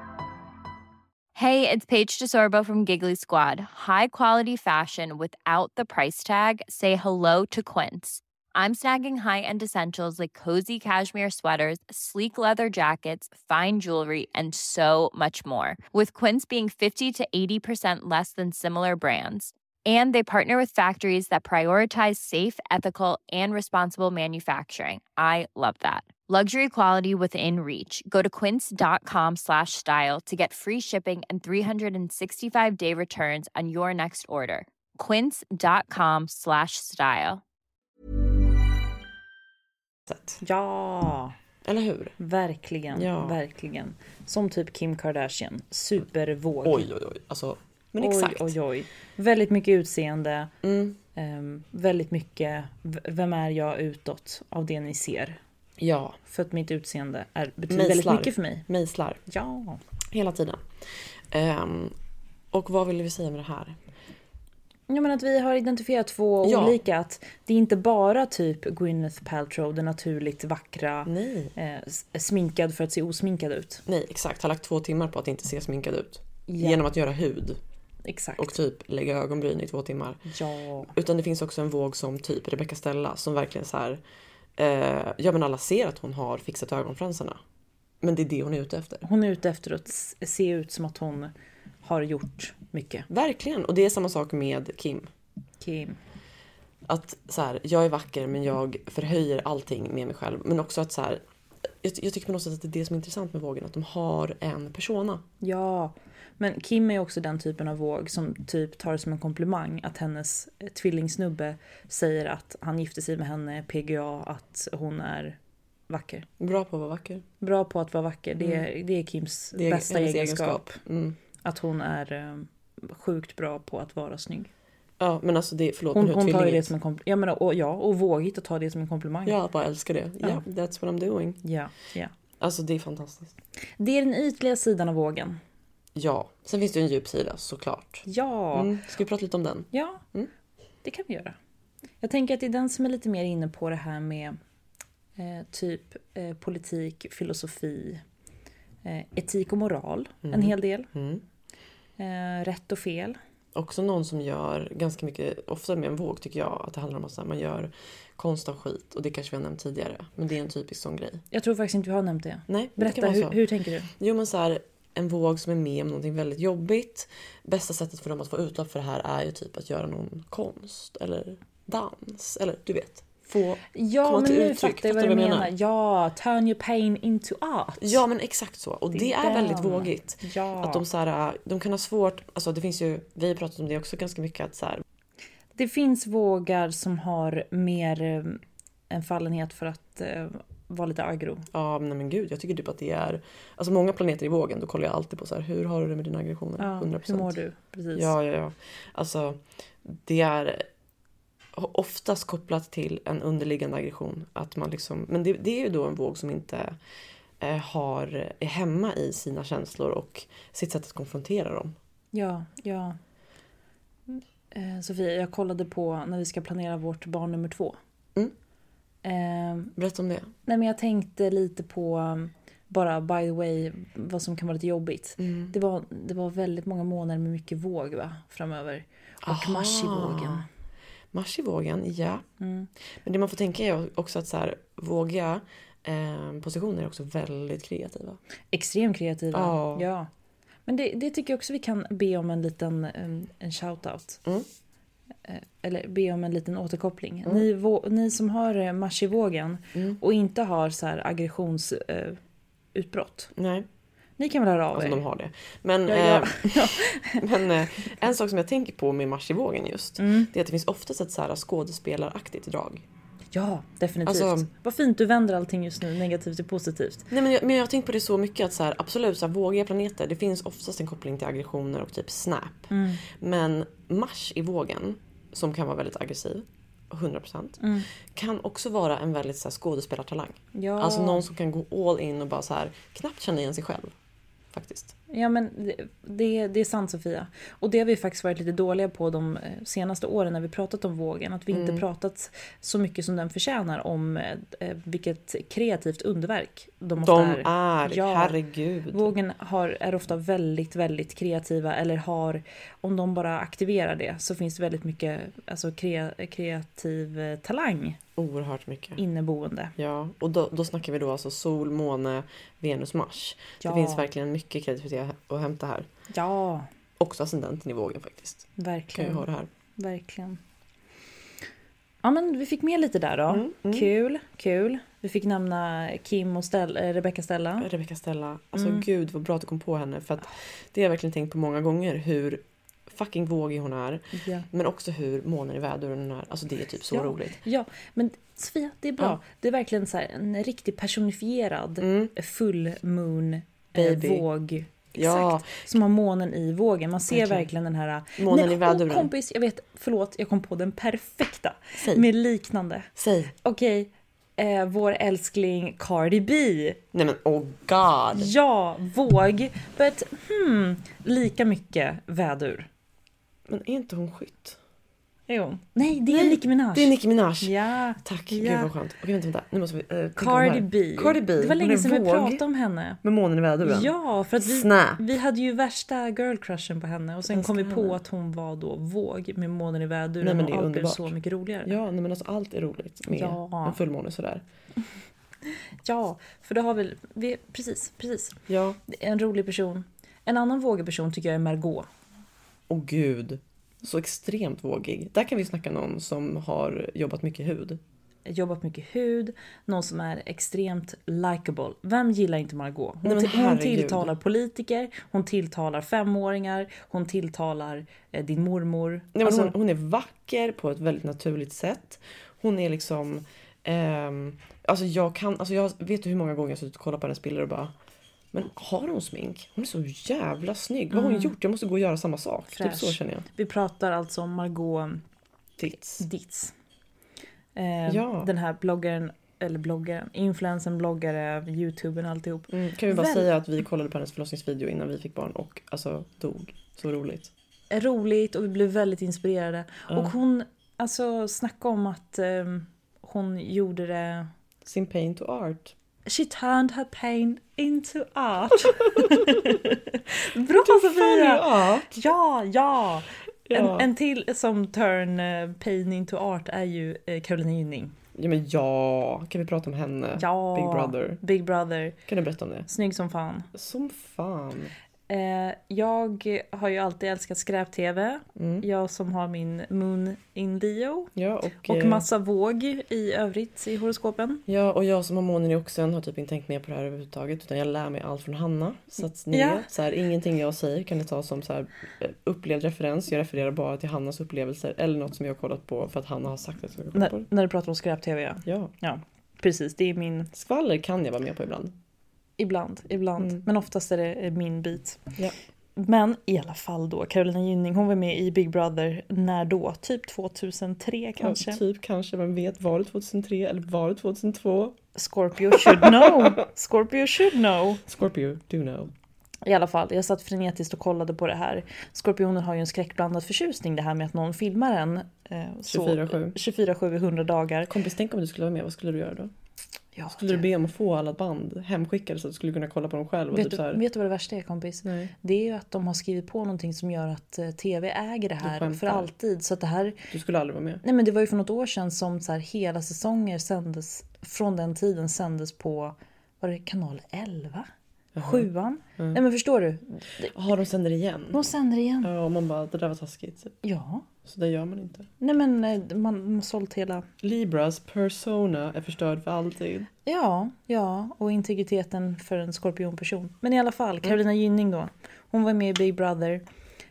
Hey, it's Paige DeSorbo from Giggly Squad. High quality fashion without the price tag. Say hello to Quince. I'm snagging high-end essentials like cozy cashmere sweaters, sleek leather jackets, fine jewelry, and so much more. With Quince being fifty to eighty percent less than similar brands. And they partner with factories that prioritize safe, ethical, and responsible manufacturing. I love that. Luxury quality within reach. Go to quince.com slash style to get free shipping and three sixty-five day returns on your next order. Quince.com slash style. Ja. Eller hur? Verkligen, Ja. verkligen. Som typ Kim Kardashian. Supervåg. Oj, oj, oj. Alltså, men oj, exakt. oj, oj. Väldigt mycket utseende. Mm. Um, väldigt mycket, v- vem är jag utåt av det ni ser? Ja, För att mitt utseende är, betyder Mejslar. väldigt mycket för mig. mejslar. Ja. Hela tiden. Ehm, och vad vill vi säga med det här? Jag menar att vi har identifierat två Ja. olika. Att det är inte bara typ Gwyneth Paltrow, den naturligt vackra, Nej. eh, s- sminkad för att se osminkad ut. Nej, exakt. Har lagt två timmar på att inte se sminkad ut. Ja. Genom att göra hud. Exakt. Och typ lägga ögonbryn i två timmar. Ja. Utan det finns också en våg som typ Rebecca Stella. Som verkligen så här. Eh, ja, men alla ser att hon har fixat ögonfransarna. Men det är det hon är ute efter. Hon är ute efter att s- se ut som att hon har gjort mycket. Verkligen. Och det är samma sak med Kim. Kim. Att så här, jag är vacker men jag förhöjer allting med mig själv. Men också att så här, jag, jag tycker på något sätt att det är det som är intressant med vågen. Att de har en persona. Ja, men Kim är också den typen av våg som typ tar det som en komplimang att hennes eh, tvillingsnubbe säger att han gifte sig med henne, P G A, att hon är vacker. Bra på att vara vacker. Bra på att vara vacker, det är, det är Kims Det är bästa hennes egenskap. Mm. Att hon är eh, sjukt bra på att vara snygg. Ja, men alltså det, förlåt. Hon, men hur hon tar ju tvillingigt? det som en komplimang. Ja, men, och, ja, och vågigt att ta det som en komplimang. Ja, jag bara älskar det. Ja, yeah, Ja. that's what I'm doing. ja, ja. Alltså det är fantastiskt. Det är den ytliga sidan av vågen. Ja, sen finns det ju en djup sida såklart. Ja, Mm. Ska vi prata lite om den? ja, Mm. det kan vi göra. Jag tänker att det är den som är lite mer inne på det här med eh, typ eh, politik, filosofi, eh, etik och moral. Mm. En hel del. Mm. Eh, rätt och fel. Också någon som gör ganska mycket, ofta med en våg tycker jag, att det handlar om att man gör konst av skit. Och det kanske vi har nämnt tidigare. Men det är en typisk sån grej. Jag tror faktiskt inte vi har nämnt det. Nej, berätta, det hur, hur tänker du? Jo, men så här, en våg som är med om någonting väldigt jobbigt. Bästa sättet för dem att få utlopp för det här är ju typ att göra någon konst. Eller dans. Eller du vet. Få ja, komma men till nu uttryck. fattar jag vad du menar. menar. Ja, turn your pain into art. Ja, men exakt så. Och det, det är den. väldigt vågigt. Ja. Att de, så här, de kan ha svårt, alltså det finns ju, vi har pratat om det också ganska mycket att så här. Det finns vågar som har mer en fallenhet för att eh, vara lite aggro. Ja, men, men gud, jag tycker typ att det är, alltså många planeter i vågen, då kollar jag alltid på så här, hur har du det med dina aggressioner? Ja, hundra procent. hur mår du? Precis. Ja, ja, ja. Alltså, det är oftast kopplat till en underliggande aggression. Att man liksom, men det, det är ju då en våg som inte eh, har, är hemma i sina känslor och sitt sätt att konfrontera dem. Ja, ja. Eh, Sofia, jag kollade på när vi ska planera vårt barn nummer två. Mm. Eh, Berätta om det. Nej, men jag tänkte lite på um, bara by the way vad som kan vara lite jobbigt. Mm. Det, var, det var väldigt många månader med mycket våg va, framöver. Och Aha. mars i vågen. Mars i vågen, ja. Mm. Men det man får tänka är också att så här, våga eh, positioner är också väldigt kreativa. Extremt kreativa, oh. ja. Men det, det tycker jag också vi kan be om en liten en, en shoutout. Mm. Eller be om en liten återkoppling. Mm. Ni, vå, ni som har mars i vågen mm. och inte har så här aggressionsutbrott. Uh, Nej. Ni kan väl höra av alltså, er. de har det. Men, ja, ja. Eh, men eh, en sak som jag tänker på med mars i vågen just. Mm. Det är att det finns oftast ett så här skådespelaraktigt drag. Ja, definitivt. Alltså, vad fint du vänder allting just nu, negativt till positivt. Nej, men jag, men jag har tänkt på det så mycket att så här, absolut, så här, vågiga planeter, det finns oftast en koppling till aggressioner och typ snap. Mm. Men mars i vågen, som kan vara väldigt aggressiv, hundra procent, mm. kan också vara en väldigt så här, skådespelartalang. Ja. Alltså någon som kan gå all in och bara så här, knappt känna igen sig själv. Faktiskt. Ja, men det, det, det är sant, Sofia. Och det har vi faktiskt varit lite dåliga på de senaste åren när vi pratat om vågen. Att vi mm. inte pratat så mycket som den förtjänar om eh, vilket kreativt underverk de måste De är. är ja, herregud. Vågen har, är ofta väldigt, väldigt kreativa. Eller har, om de bara aktiverar det så finns det väldigt mycket alltså, kre, kreativ talang. Oerhört mycket. Inneboende. Ja, och då, då snackar vi då alltså sol, måne, Venus, Mars. Ja. Det finns verkligen mycket kreativitet att hämta här. Ja. Också ascendenten i vågen faktiskt. Verkligen. Kan jag ha det här. Verkligen. Ja, men vi fick med lite där då. Mm, mm. Kul, kul. Vi fick nämna Kim och Stella, Rebecca Stella. Rebecca Stella. Alltså mm. gud vad bra att du kom på henne. För att det har jag verkligen tänkt på många gånger. Hur fucking vågig hon är. Ja. Men också hur månen i väduren är. Alltså det är typ så ja. roligt. Ja, men Sofia, det är bra. Ja. Det är verkligen så här en riktigt personifierad mm. full moon Baby. våg. Exakt. Ja. Som har månen i vågen. Man ser verkligen, verkligen den här månen nej, i väduren. Kompis, jag vet, förlåt, jag kom på den perfekta. Säg. Med liknande. Säg. Okej. Okay. Eh, vår älskling Cardi B. Nej men oh god. Ja, våg. But hmm, lika mycket vädur. Men är inte hon skytt? Jo. Nej, det är Nej, Nicki Minaj. Det är Nicki Minaj. Ja. Tack, ja. gud vad skönt. Okej, vänta, vänta. Nu måste vi äh, Cardi B. Cardi B. Det var länge sedan vi pratade om henne. Med månen i väduren. Ja, för att vi, vi hade ju värsta girl crushen på henne. Och sen kom vi på henne. Att hon var då våg med månen i väduren. Nej, men det är och allt blev så mycket roligare. Ja, nej, men alltså allt är roligt med ja. en fullmåne sådär. Ja, för då har vi, vi precis, precis. Ja. En rolig person. En annan vågig person tycker jag är Margot. Åh gud. Så extremt vågig. Där kan vi snacka någon som har jobbat mycket hud. Jobbat mycket hud. Någon som är extremt likable. Vem gillar inte Margot? Hon, Nej, hon tilltalar politiker. Hon tilltalar femåringar. Hon tilltalar eh, din mormor. Nej, men alltså, hon, hon är vacker på ett väldigt naturligt sätt. Hon är liksom... Ehm, alltså jag kan... Alltså jag vet hur många gånger jag suttit och kollat på hennes bilder och bara... Men har hon smink? Hon är så jävla snygg. Vad har hon mm. gjort? Jag måste gå och göra samma sak. Fräsch. Typ så känner jag. Vi pratar alltså om Margot Ditz. Ditz. Eh, ja. Den här bloggaren, eller bloggaren, influencer, bloggare, YouTubern och alltihop. Mm. Kan vi bara Väl... säga att vi kollade på hennes förlossningsvideo innan vi fick barn och alltså dog. Så roligt. Roligt och vi blev väldigt inspirerade. Mm. Och hon, alltså snacka om att um, hon gjorde det... Sin pain to art. She turned her pain into art. Bra Sofia! Art. Ja, ja! Ja. En, en till som turn uh, pain into art är ju uh, Carolina Gynning. Ja, men ja. Kan vi prata om henne? Ja. Big Brother. Big Brother. Kan du berätta om det? Snygg som fan. Som fan. Eh, jag har ju alltid älskat skräp-tv. Mm. Jag som har min moon in Leo. Ja, och, Och eh, massa våg i övrigt i horoskopen. Ja, och jag som har månen i Oxen har typ inte tänkt mer på det här överhuvudtaget. Utan jag lär mig allt från Hanna. Så att ni Ja. vet, så här, ingenting jag säger kan ni ta som så här, upplevd referens. Jag refererar bara till Hannas upplevelser. Eller något som jag har kollat på för att Hanna har sagt att jag ska kolla på När, det. när du pratar om skräp-tv, ja. Ja. Ja, precis. Det är min... Skvaller kan jag vara med på ibland. Ibland, ibland. Mm. Men oftast är det min bit. Ja. Men i alla fall då, Carolina Gynning, hon var med i Big Brother när då? Typ tjugohundratre kanske? Ja, typ kanske, man vet, var det tjugohundratre eller var det tjugohundratvå? Scorpio should know. Scorpio should know. Scorpio, do know. I alla fall, jag satt frenetiskt och kollade på det här. Skorpionen har ju en skräckblandad förtjusning, det här med att någon filmar en. Eh, tjugofyra sju. tjugofyra sju i hundra dagar. Kompis, tänk om du skulle vara med, vad skulle du göra då? Ja, Skulle du be om att få alla band hemskickade så att du skulle kunna kolla på dem själv? Och vet, typ du, så här... vet du vad det värsta är, kompis? Nej. Det är ju att de har skrivit på någonting som gör att eh, tv äger det här skämtar. för alltid. Så att det här... Du skulle aldrig vara med. Nej, men det var ju för något år sedan som så här, hela säsonger sändes, från den tiden sändes på, var det kanal elva? Jaha. Sjuan? Mm. Nej, men förstår du? Har de sänder igen? De sänder igen. Ja, och man bara, det där var taskigt. Ja. Så det gör man inte. Nej, men eh, man har sålt hela... Libras persona är förstörd för alltid. Ja, ja, och integriteten för en skorpionperson. Men i alla fall, Carolina Gynning då. Hon var med i Big Brother.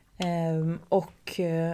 Ehm, och eh,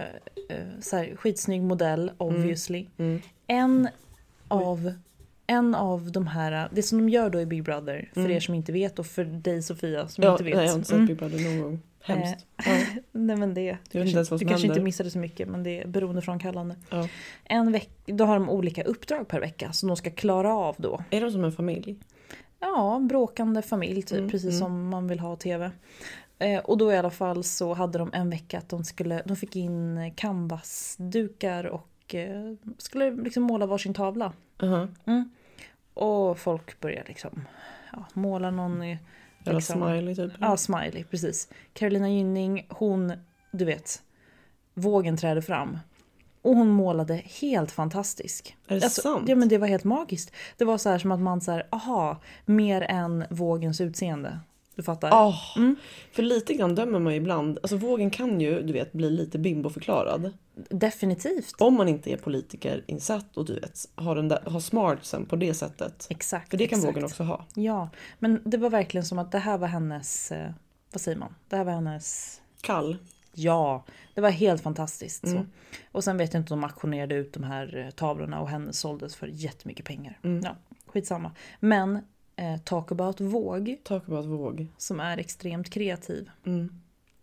så här, skitsnygg modell, obviously. Mm. En av... En av de här, det som de gör då i Big Brother, för Mm. er som inte vet och för dig Sofia som Ja, inte vet. nej, jag har inte sett Mm. Big Brother någon gång. Hemskt. Eh, Ja. Nej, men det, Jag du vet inte kanske, ens vad du som kanske inte händer. missade så mycket, men det är beroendeframkallande. Ja. En veck, då har de olika uppdrag per vecka som de ska klara av då. Är de som en familj? Ja, bråkande familj typ, Mm, precis mm. som man vill ha tv. Eh, och då i alla fall så hade de en vecka att de skulle, de fick in canvasdukar och eh, skulle liksom måla varsin tavla. Uh-huh. Mm. Och folk började liksom ja, måla någon i, Eller liksom, smiley typ. ja, smiley, precis. Carolina Gynning, hon, du vet, vågen trädde fram. Och hon målade helt fantastisk. Är det alltså, sant? Ja, men det var helt magiskt. Det var så här som att man så här, aha, mer än vågens utseende. Du fattar? Oh, Mm. För lite grann dömer man ju ibland. Alltså vågen kan ju, du vet, bli lite bimbo-förklarad. Definitivt. Om man inte är politiker insatt och du vet, har, den där, har smartsen på det sättet. Exakt. För det kan exakt. vågen också ha. Ja, men det var verkligen som att det här var hennes, eh, vad säger man? Det här var hennes... Kall. Ja, det var helt fantastiskt. Mm. Så. Och sen vet jag inte om de auktionerade ut de här eh, tavlorna och henne såldes för jättemycket pengar. Mm. Ja, skitsamma. Men eh, Talk about våg, Talk about våg. som är extremt kreativ. Mm.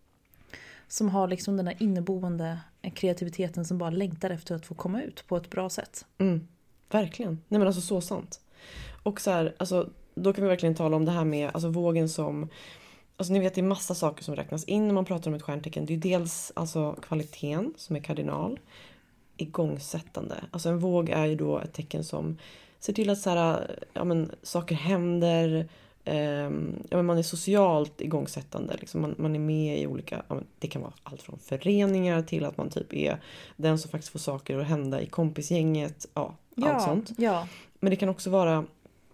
Som har liksom den där inneboende kreativiteten som bara längtar efter att få komma ut på ett bra sätt. Mm. Verkligen. Nej men alltså så sant. Och så här, alltså då kan vi verkligen tala om det här med alltså vågen som... Alltså ni vet det är massa saker som räknas in när man pratar om ett stjärntecken. Det är dels alltså kvaliteten som är kardinal. Igångsättande. Alltså en våg är ju då ett tecken som ser till att så här, ja, men, saker händer. Eh, ja, men man är socialt igångsättande. Liksom man, man är med i olika... Ja, men det kan vara allt från föreningar till att man typ är den som faktiskt får saker att hända i kompisgänget. Ja, Ja, allt sånt. ja. Men det kan också vara...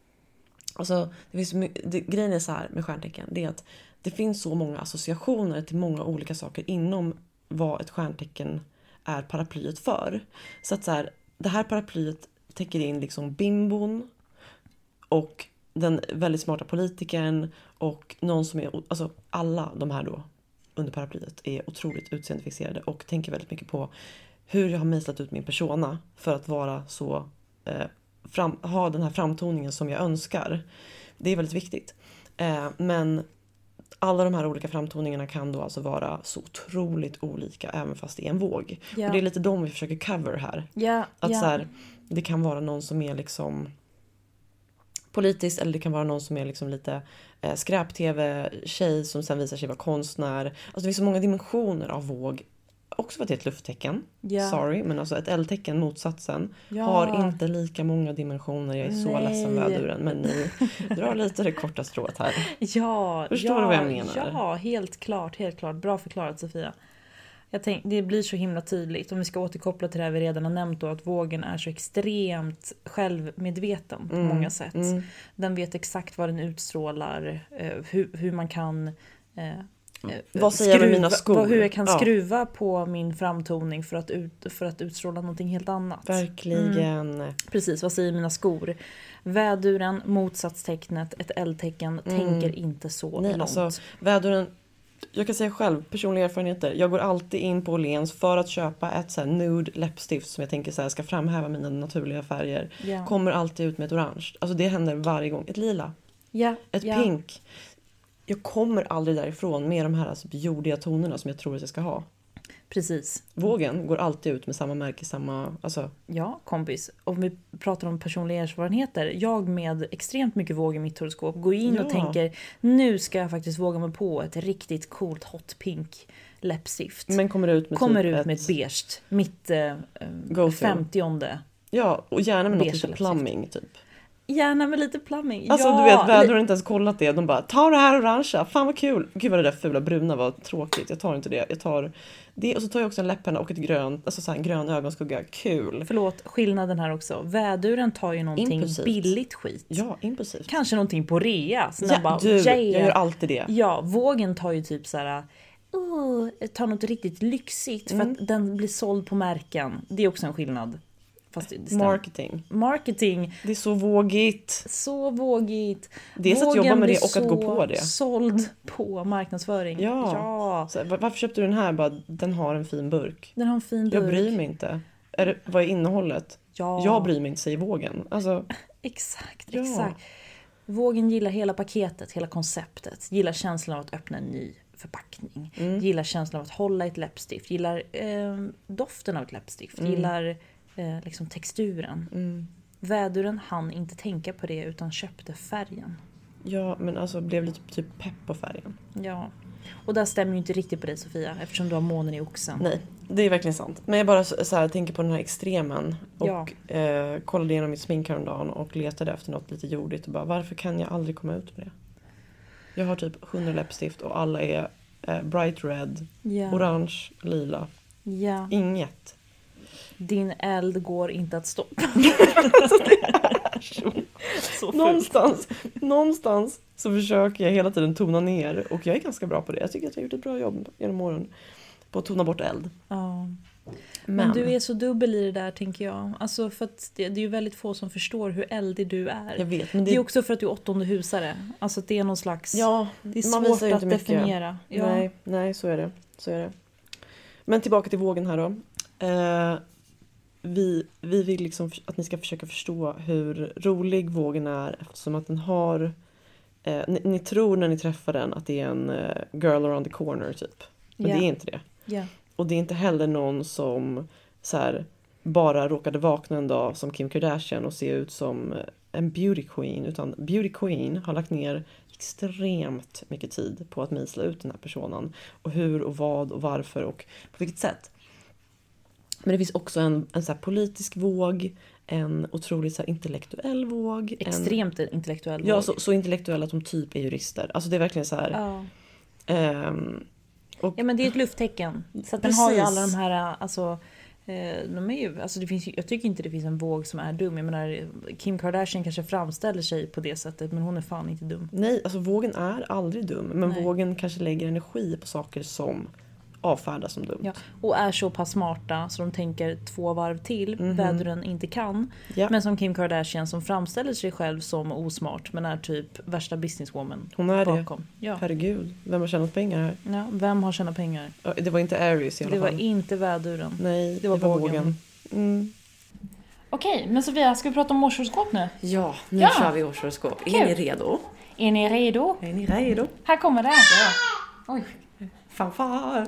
Alltså, det finns, det, grejen är så här med stjärntecken. Det är att det finns så många associationer till många olika saker inom vad ett stjärntecken är paraplyet för. Så att så här, det här paraplyet täcker in liksom bimbon och den väldigt smarta politikern och någon som är... Alltså alla de här då under paraplyet är otroligt utseendefixerade och tänker väldigt mycket på hur jag har mejslat ut min persona för att vara så... Eh, Fram, ha den här framtoningen som jag önskar. Det är väldigt viktigt. Eh, men alla de här olika framtoningarna kan då alltså vara så otroligt olika även fast det är en våg. Ja. Och det är lite de vi försöker cover här. Ja, Att ja. så här, det kan vara någon som är liksom politiskt eller det kan vara någon som är liksom lite eh, skräp-tv-tjej som sen visar sig vara konstnär. Alltså det finns så många dimensioner av våg också för att det är ett lufttecken. Ja. Sorry, men alltså ett eldtecken, motsatsen, Ja. har inte lika många dimensioner. Jag är så Nej. ledsen väduren, men ni drar lite det korta strået här. Ja, Förstår ja, du vad jag menar? Ja, helt klart, helt klart. Bra förklarat, Sofia. Jag tänk, det blir så himla tydligt. Om vi ska återkoppla till det här vi redan har nämnt då, att vågen är så extremt självmedveten på Mm, många sätt. mm. Den vet exakt vad den utstrålar, eh, hur, hur man kan eh, Vad säger jag med mina skor? vad, hur jag kan Ja. skruva på min framtoning för att, ut, för att utstråla någonting helt annat. Verkligen. Mm. Precis, vad säger mina skor? Väduren, motsatstecknet, ett eldtecken, Mm. tänker inte så Nej, långt. alltså väduren, jag kan säga själv, personliga erfarenheter. Jag går alltid in på Åhléns för att köpa ett så här nude läppstift som jag tänker så här ska framhäva mina naturliga färger. Ja. Kommer alltid ut med ett orange. Alltså det händer varje gång. Ett lila. Ja, Ett ja. pink. Jag kommer aldrig därifrån med de här alltså jordiga tonerna som jag tror att jag ska ha. Precis. Vågen går alltid ut med samma märke, samma... Alltså, Ja, kompis. Om vi pratar om personliga erfarenheter. Jag med extremt mycket våg i mitt horoskop går in Ja. och tänker nu ska jag faktiskt våga mig på ett riktigt coolt hot pink läppstift. men kommer ut med Kommer typ ut ett, med ett beige. Mitt eh, Go-to. femtionde. Ja, och gärna med något beige lite läppstift. plumbing typ. Gärna med lite plumbing. Alltså ja, du vet, väder li- har inte ens kollat det. De bara, ta det här orangea, fan vad kul. Gud vad det där fula bruna var tråkigt. Jag tar inte det. Jag tar det och så tar jag också en läpparna och ett grönt, alltså så här, en grön ögonskugga. Kul. Förlåt, skillnaden här också. Väduren tar ju någonting Impulsivt. billigt skit. Ja, impulsivt. Kanske någonting på rea. Så Ja, den bara, du, yeah. jag gör alltid det. Ja, vågen tar ju typ så här. Oh, tar något riktigt lyxigt Mm. för att den blir såld på märken. Det är också en skillnad. Fast det det stämmer. Marketing. Marketing. Det är så vågigt. Så vågigt. Dels att Vågen jobba med blir det och att gå så på det. såld på marknadsföring. Ja. ja. Så, var- varför köpte du den här? Bara, den har en fin burk. Den har en fin burk. Jag bryr mig inte. Är det, vad är innehållet? Ja. Jag bryr mig inte, säger vågen. Alltså, Exakt, Ja. exakt. Vågen gillar hela paketet, hela konceptet. Gillar känslan av att öppna en ny förpackning. Mm. Gillar känslan av att hålla ett läppstift. Gillar eh, doften av ett läppstift. Mm. Gillar eh, liksom texturen. mm. Väduren hann inte tänka på det utan köpte färgen. Ja, men alltså blev lite typ pepp på färgen. Ja. Och där stämmer ju inte riktigt på dig, Sofia, eftersom du har månen i oxen. Nej, det är verkligen sant. Men jag bara så, så här, tänker på den här extremen. Och Ja. eh, kollade igenom mitt smink häromdagen och letade efter något lite jordigt. Och bara, varför kan jag aldrig komma ut med det? Jag har typ hundra läppstift och alla är eh, bright red, Ja. orange, lila. Ja. Inget. Din eld går inte att stoppa. Så Så någonstans, någonstans så försöker jag hela tiden tona ner. Och jag är ganska bra på det. Jag tycker att jag har gjort ett bra jobb genom åren. På att tona bort eld. Ja. Men, Men du är så dubbel i det där, tänker jag. Alltså för att det, det är ju väldigt få som förstår hur eldig du är. jag vet, men Det det, är också för att du är åttonde husare. Alltså att det är någon slags... ja, det är man svårt visar ju att inte mycket. definiera. Ja. Nej, nej, så är det. Så är det. Men tillbaka till vågen här då. Eh, vi, vi vill liksom att ni ska försöka förstå hur rolig vågen är eftersom att den har... Eh, ni, ni tror när ni träffar den att det är en eh, girl around the corner typ. Men Ja. det är inte det. Ja. Och det är inte heller någon som så här, bara råkade vakna en dag som Kim Kardashian och se ut som en beauty queen. Utan beauty queen har lagt ner extremt mycket tid på att mejsla ut den här personen. Och hur och vad och varför och på vilket sätt. Men det finns också en, en så här politisk våg. En otroligt så här intellektuell våg. En, Extremt intellektuell ja, våg. så, så intellektuell att de typ är jurister. Alltså det är verkligen så här... Ja. ehm, och, Ja, men det är ett lufttecken. Så att den har ju Precis. alla de här, alltså, eh, de är ju, alltså det finns ju, jag tycker inte det finns en våg som är dum. Jag menar, Kim Kardashian kanske framställer sig på det sättet, men hon är fan inte dum. Nej, alltså vågen är aldrig dum. Men Nej. vågen kanske lägger energi på saker som avfärdas som dumt. Ja. Och är så pass smarta så de tänker två varv till, Mhm. väduren inte kan. Ja. Men som Kim Kardashian som framställer sig själv som osmart, men är typ värsta businesswoman Hon är det. bakom. Ja. Herregud, vem har tjänat pengar här? Ja, vem har tjänat pengar? Ja, det var inte Aries i alla Det var fall. inte väduren. Nej, det var vågen. Mm. Okej, men Sofia, ska vi prata om årshoroskop nu? Ja, nu Ja. kör vi årshoroskop. Är Kul. ni redo? Är ni redo? Är ni redo? Här kommer det. Oj. Fanfar!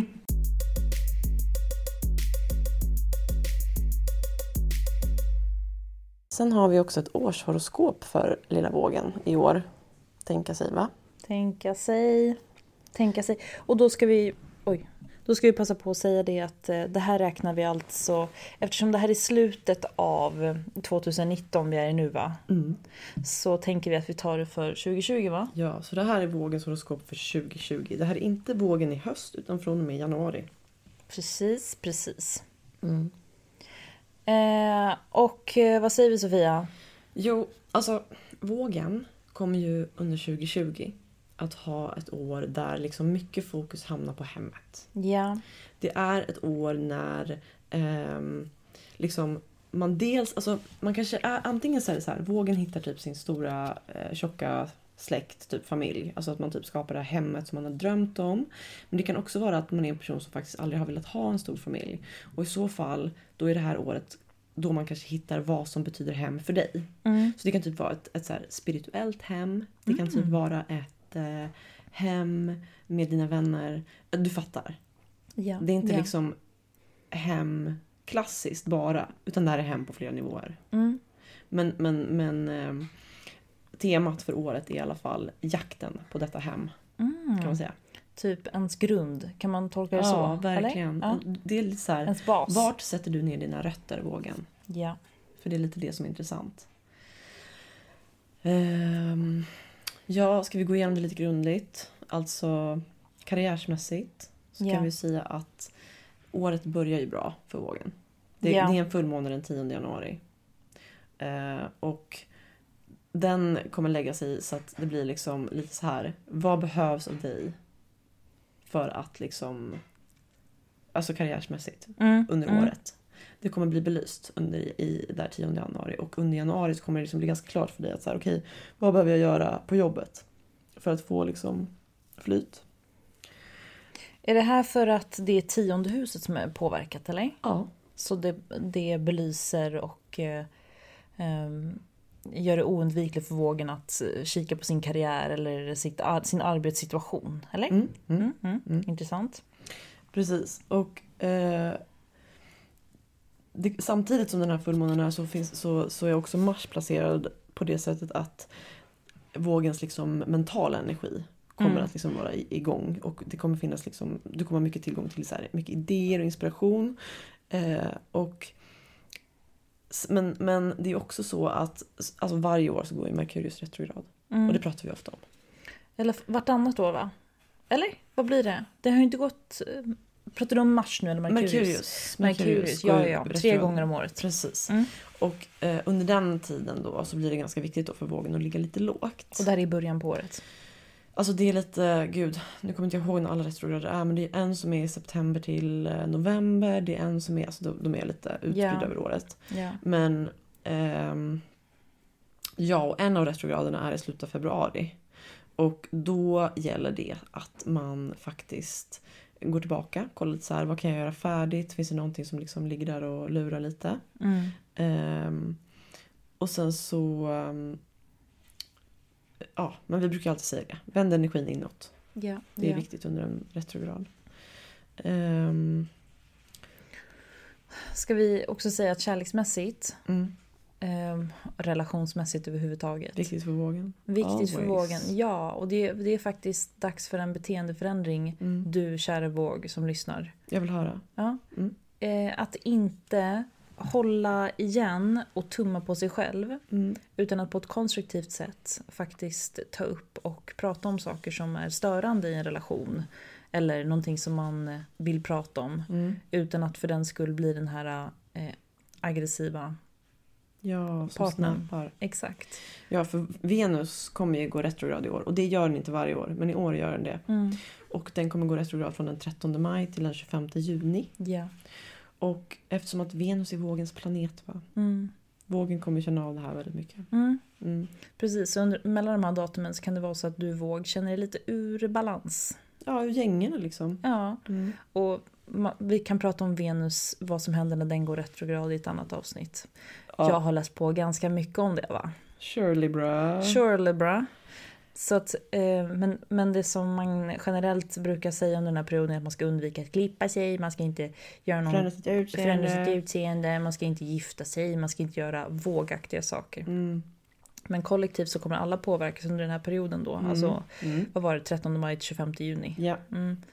Sen har vi också ett årshoroskop för lilla vågen i år. Tänka sig, va? Tänka sig. Tänka sig. Och då ska vi... Oj. Då ska vi passa på att säga det att det här räknar vi alltså, eftersom det här är slutet av tjugonitton vi är i nu va? Mm. Så tänker vi att vi tar det för tjugohundratjugo va? Ja, så det här är vågens horoskop för tjugohundratjugo. Det här är inte vågen i höst utan från och med januari. Precis, precis. Mm. Eh, och vad säger vi Sofia? Jo, alltså vågen kommer ju under tjugohundratjugo att ha ett år där liksom mycket fokus hamnar på hemmet. Ja. Det är ett år när eh, liksom man dels, alltså man kanske är, antingen så är det så här, vågen hittar typ sin stora eh, tjocka släkt, typ familj. Alltså att man typ skapar det här hemmet som man har drömt om. Men det kan också vara att man är en person som faktiskt aldrig har velat ha en stor familj. Och i så fall, då är det här året då man kanske hittar vad som betyder hem för dig. Mm. Så det kan typ vara ett, ett så här spirituellt hem. Det kan typ vara ett eh, hem med dina vänner. Du fattar. Ja. Det är inte ja. liksom hem klassiskt bara. Utan det här är hem på flera nivåer. Mm. Men, men, men eh, temat för året är i alla fall jakten på detta hem. Mm. Kan man säga. Typ ens grund. Kan man tolka det ja, så? Ja, verkligen. Ja. Det är lite så här, ens bas. vart sätter du ner dina rötter, vågen? Ja. För det är lite det som är intressant. Um, ja, ska vi gå igenom det lite grundligt? Alltså karriärsmässigt så ja. kan vi säga att året börjar ju bra för vågen. Det, ja. det är en fullmåne den tionde januari. Uh, och den kommer lägga sig i så att det blir liksom lite så här. Vad behövs av dig för att liksom, alltså karriärsmässigt mm. under mm. året. Det kommer bli belyst under i där tionde januari. Och under januari så kommer det liksom bli ganska klart för dig att så här, okej, vad behöver jag göra på jobbet för att få liksom flyt? Är det här för att det är tionde huset som är påverkat eller? Ja. Så det, det belyser och eh, um, gör det oundvikligt för vågen att kika på sin karriär eller sitt, sin arbetssituation, eller? Mm, mm, mm, mm. mm. Intressant. Precis. Och eh, det, samtidigt som den här fullmånen är så, finns, så, så är också Mars placerad på det sättet att vågens liksom mentala energi kommer mm. att liksom vara igång. Och det kommer finnas liksom, du kommer ha mycket tillgång till så här, mycket idéer och inspiration. Eh, och Men, men det är också så att alltså varje år så går ju Merkurius retrograd. Mm. Och det pratar vi ofta om. Eller vartannat år va? Eller? Vad blir det? Det har ju inte gått... Pratar du om Mars nu eller Merkurius? Merkurius. Merkurius, Merkurius ja, ja. Tre retrograd. Gånger om året. Precis. Mm. Och eh, under den tiden då så blir det ganska viktigt då för vågen att ligga lite lågt. Och där är i början på året. Alltså det är lite, gud, nu kommer inte jag ihåg när alla retrograder är, men det är en som är i september till november, det är en som är, alltså de, de är lite utspridda yeah. över året. Yeah. Men ehm, ja, och en av retrograderna är i slutet av februari. Och då gäller det att man faktiskt går tillbaka, kollar lite så här, vad kan jag göra färdigt? Finns det någonting som liksom ligger där och lurar lite? Mm. Ehm, och sen så... Um, ja, men vi brukar alltid säga det. Vänd energin inåt. Ja, det är ja. viktigt under en retrograd. Um, Ska vi också säga att kärleksmässigt, mm. um, relationsmässigt överhuvudtaget. Viktigt för vågen. Viktigt Always. för vågen, ja. Och det, det är faktiskt dags för en beteendeförändring. Mm. Du, kära våg, som lyssnar. Jag vill höra. Ja. Mm. Eh, att inte hålla igen och tumma på sig själv. Mm. Utan att på ett konstruktivt sätt faktiskt ta upp och prata om saker som är störande i en relation. Eller någonting som man vill prata om. Mm. Utan att för den skull bli den här eh, aggressiva ja, som partnern. Snappar. Exakt. Ja, för Venus kommer ju gå retrograd i år. Och det gör den inte varje år. Men i år gör den det. Mm. Och den kommer gå retrograd från den trettonde maj till den tjugofemte juni. Ja. Och eftersom att Venus är vågens planet, va? Mm. Vågen kommer känna av det här väldigt mycket. Mm. Mm. Precis, så under, mellan de här datumen så kan det vara så att du våg känner dig lite ur balans. Ja, gängen liksom. Ja, mm. och ma- vi kan prata om Venus, vad som händer när den går retrograd i ett annat avsnitt. Ja. Jag har läst på ganska mycket om det, va? Surely bra. Surely bra. Så att, eh, men, men det som man generellt brukar säga under den här perioden är att man ska undvika att klippa sig, man ska inte göra någon förändra sitt utseende. förändra sitt utseende, man ska inte gifta sig, man ska inte göra vågaktiga saker. Mm. Men kollektivt så kommer alla påverkas under den här perioden då. Mm. Alltså, mm. vad var det? trettonde maj till tjugofemte juni. Ja. Mm.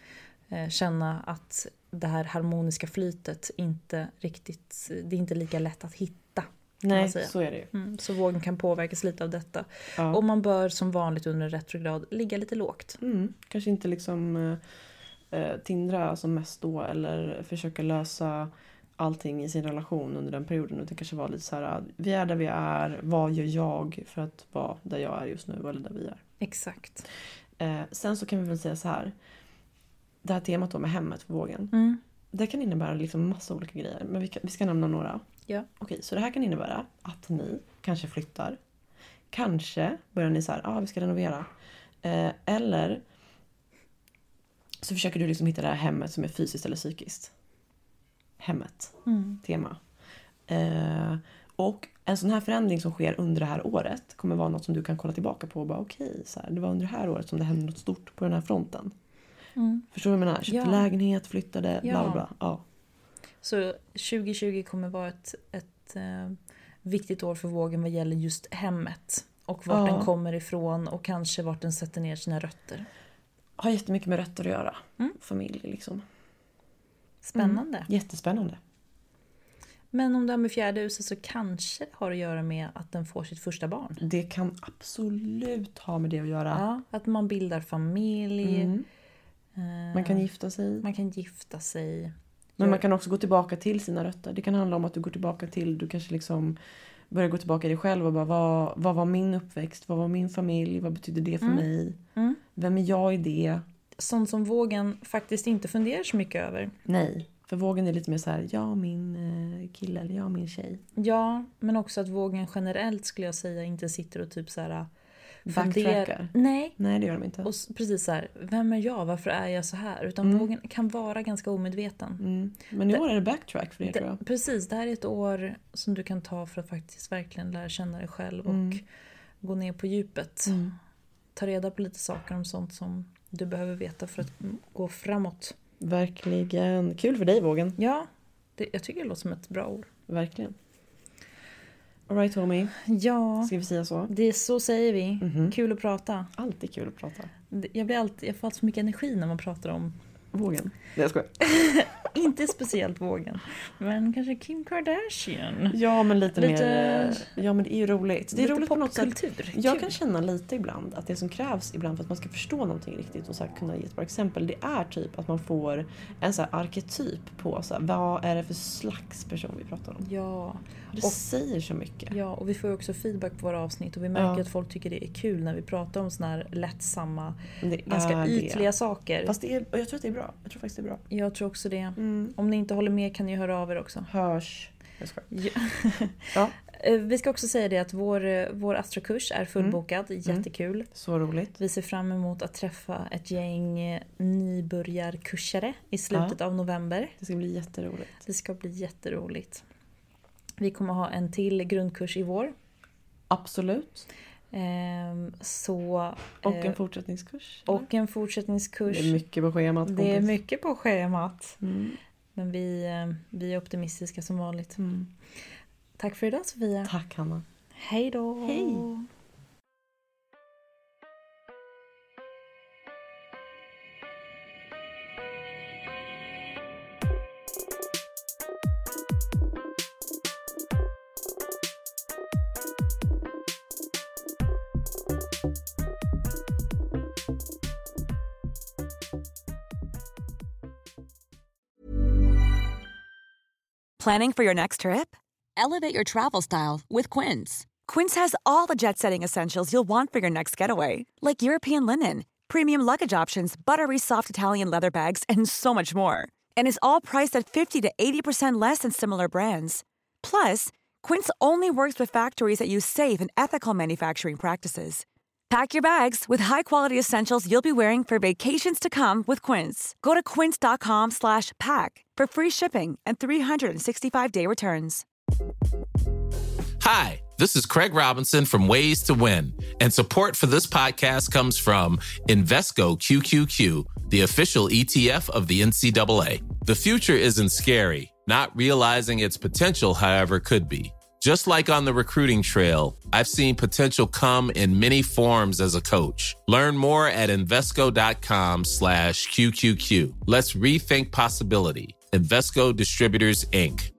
eh, känna att det här harmoniska flytet inte riktigt, det är inte lika lätt att hitta. Nej, så är det ju. Mm, så vågen kan påverkas lite av detta. Ja. Och man bör som vanligt under en retrograd ligga lite lågt. Mm, kanske inte liksom eh, tindra som mest då eller försöka lösa allting i sin relation under den perioden. Utan kanske vara lite så här, vi är där vi är, vad gör jag för att vara där jag är just nu eller där vi är. Exakt. Eh, sen så kan vi väl säga så här, det här temat då med hemmet för vågen. Mm. Det kan innebära liksom massa olika grejer, men vi, kan, vi ska nämna några. Ja. Okej, så det här kan innebära att ni kanske flyttar. Kanske börjar ni så här, ja ah, vi ska renovera. Eh, eller så försöker du liksom hitta det här hemmet som är fysiskt eller psykiskt. Hemmet, Mm. tema. Eh, och en sån här förändring som sker under det här året kommer vara något som du kan kolla tillbaka på och bara okej, okay, så här, det var under det här året som det hände något stort på den här fronten. Mm. Förstår du vad jag menar? Köpte Ja. lägenhet, flyttade, bla Ja. bla bla. Ja. Så tjugo tjugo kommer vara ett, ett eh, viktigt år för vågen vad gäller just hemmet. Och vart Ja. den kommer ifrån och kanske vart den sätter ner sina rötter. Har jättemycket med rötter att göra. Mm. Familj liksom. Spännande. Mm. Jättespännande. Men om det har med fjärde huset så kanske det har att göra med att den får sitt första barn. Det kan absolut ha med det att göra. Ja, att man bildar familj. Mm. Eh, Man kan gifta sig. Man kan gifta sig. Men man kan också gå tillbaka till sina rötter. Det kan handla om att du går tillbaka till, du kanske liksom börjar gå tillbaka i dig själv och bara, vad, vad var min uppväxt? Vad var min familj? Vad betyder det för Mm. mig? Mm. Vem är jag i det? Sånt som vågen faktiskt inte funderar så mycket över. Nej, för vågen är lite mer så här, jag min eh, kille eller jag min tjej. Ja, men också att vågen generellt skulle jag säga inte sitter och typ så här Backtrackar. Nej. Nej, det gör de inte. Och s- precis så här, vem är jag? Varför är jag så här? Utan Mm. vågen kan vara ganska omedveten. Mm. Men i Det- år är det backtrack för det, tror Det, jag. precis, det här är ett år som du kan ta för att faktiskt verkligen lära känna dig själv och Mm. gå ner på djupet. Mm. Ta reda på lite saker om sånt som du behöver veta för att mm, gå framåt. Verkligen. Kul för dig, vågen. Ja, det, jag tycker det låter som ett bra år. Verkligen. All right, homie. Ja, Ska vi säga så? det är så säger vi. Mhm. Kul att prata. Alltid kul att prata. Det- Jag, blir alltid, jag får alltid så mycket energi när man pratar om, Vågen. Nej, jag skojar. inte speciellt vågen, men kanske Kim Kardashian. Ja, men lite, Lite- mer... Ja, men det är ju roligt. Det är Lite roligt på något sätt. popkultur. Jag Kul. kan känna lite ibland att det som krävs ibland för att man ska förstå någonting riktigt och så här kunna ge ett bra exempel, det är typ att man får en så här arketyp på så här, vad är det för slags person vi pratar om. Ja, Det och- säger så mycket. ja, och vi får ju också feedback på våra avsnitt och vi märker Ja. att folk tycker det är kul när vi pratar om såna här lättsamma, Men det ganska är det. ytliga saker. Fast det är, och jag tror att det är bra. Jag tror faktiskt det är bra. Jag tror också det. Mm. Om ni inte håller med kan ni höra av er också. Hörs. Jag skojar. Ja. Ja, Eh, Vi ska också säga det att vår, eh, vår astrokurs är fullbokad. Jättekul. så roligt. Vi ser fram emot att träffa ett gäng eh, nybörjarkursare i slutet av november. Det ska bli jätteroligt. Det ska bli jätteroligt. Vi kommer ha en till grundkurs i vår. Absolut. Ehm, så, Och eh, en fortsättningskurs. eller? och en fortsättningskurs. Det är mycket på schemat. Det är kompis. mycket på schemat. Mm. Men vi, eh, vi är optimistiska som vanligt. Mm. Tack för idag Sofia. Tack, Hanna. Hej då. Hej. Planning for your next trip? Elevate your travel style with Quince. Quince has all the jet-setting essentials you'll want for your next getaway, like European linen, premium luggage options, buttery soft Italian leather bags, and so much more. And is all priced at fifty to eighty percent less than similar brands. Plus, Quince only works with factories that use safe and ethical manufacturing practices. Pack your bags with high-quality essentials you'll be wearing for vacations to come with Quince. Go to quince.com slash pack for free shipping and three sixty-five day returns. Hi, this is Craig Robinson from Ways to Win, and support for this podcast comes from Invesco Q Q Q, the official E T F of the N C double A. The future isn't scary. Not realizing its potential, however, could be. Just like on the recruiting trail, I've seen potential come in many forms as a coach. Learn more at Invesco.com slash QQQ. Let's rethink possibility. Invesco Distributors, Incorporated.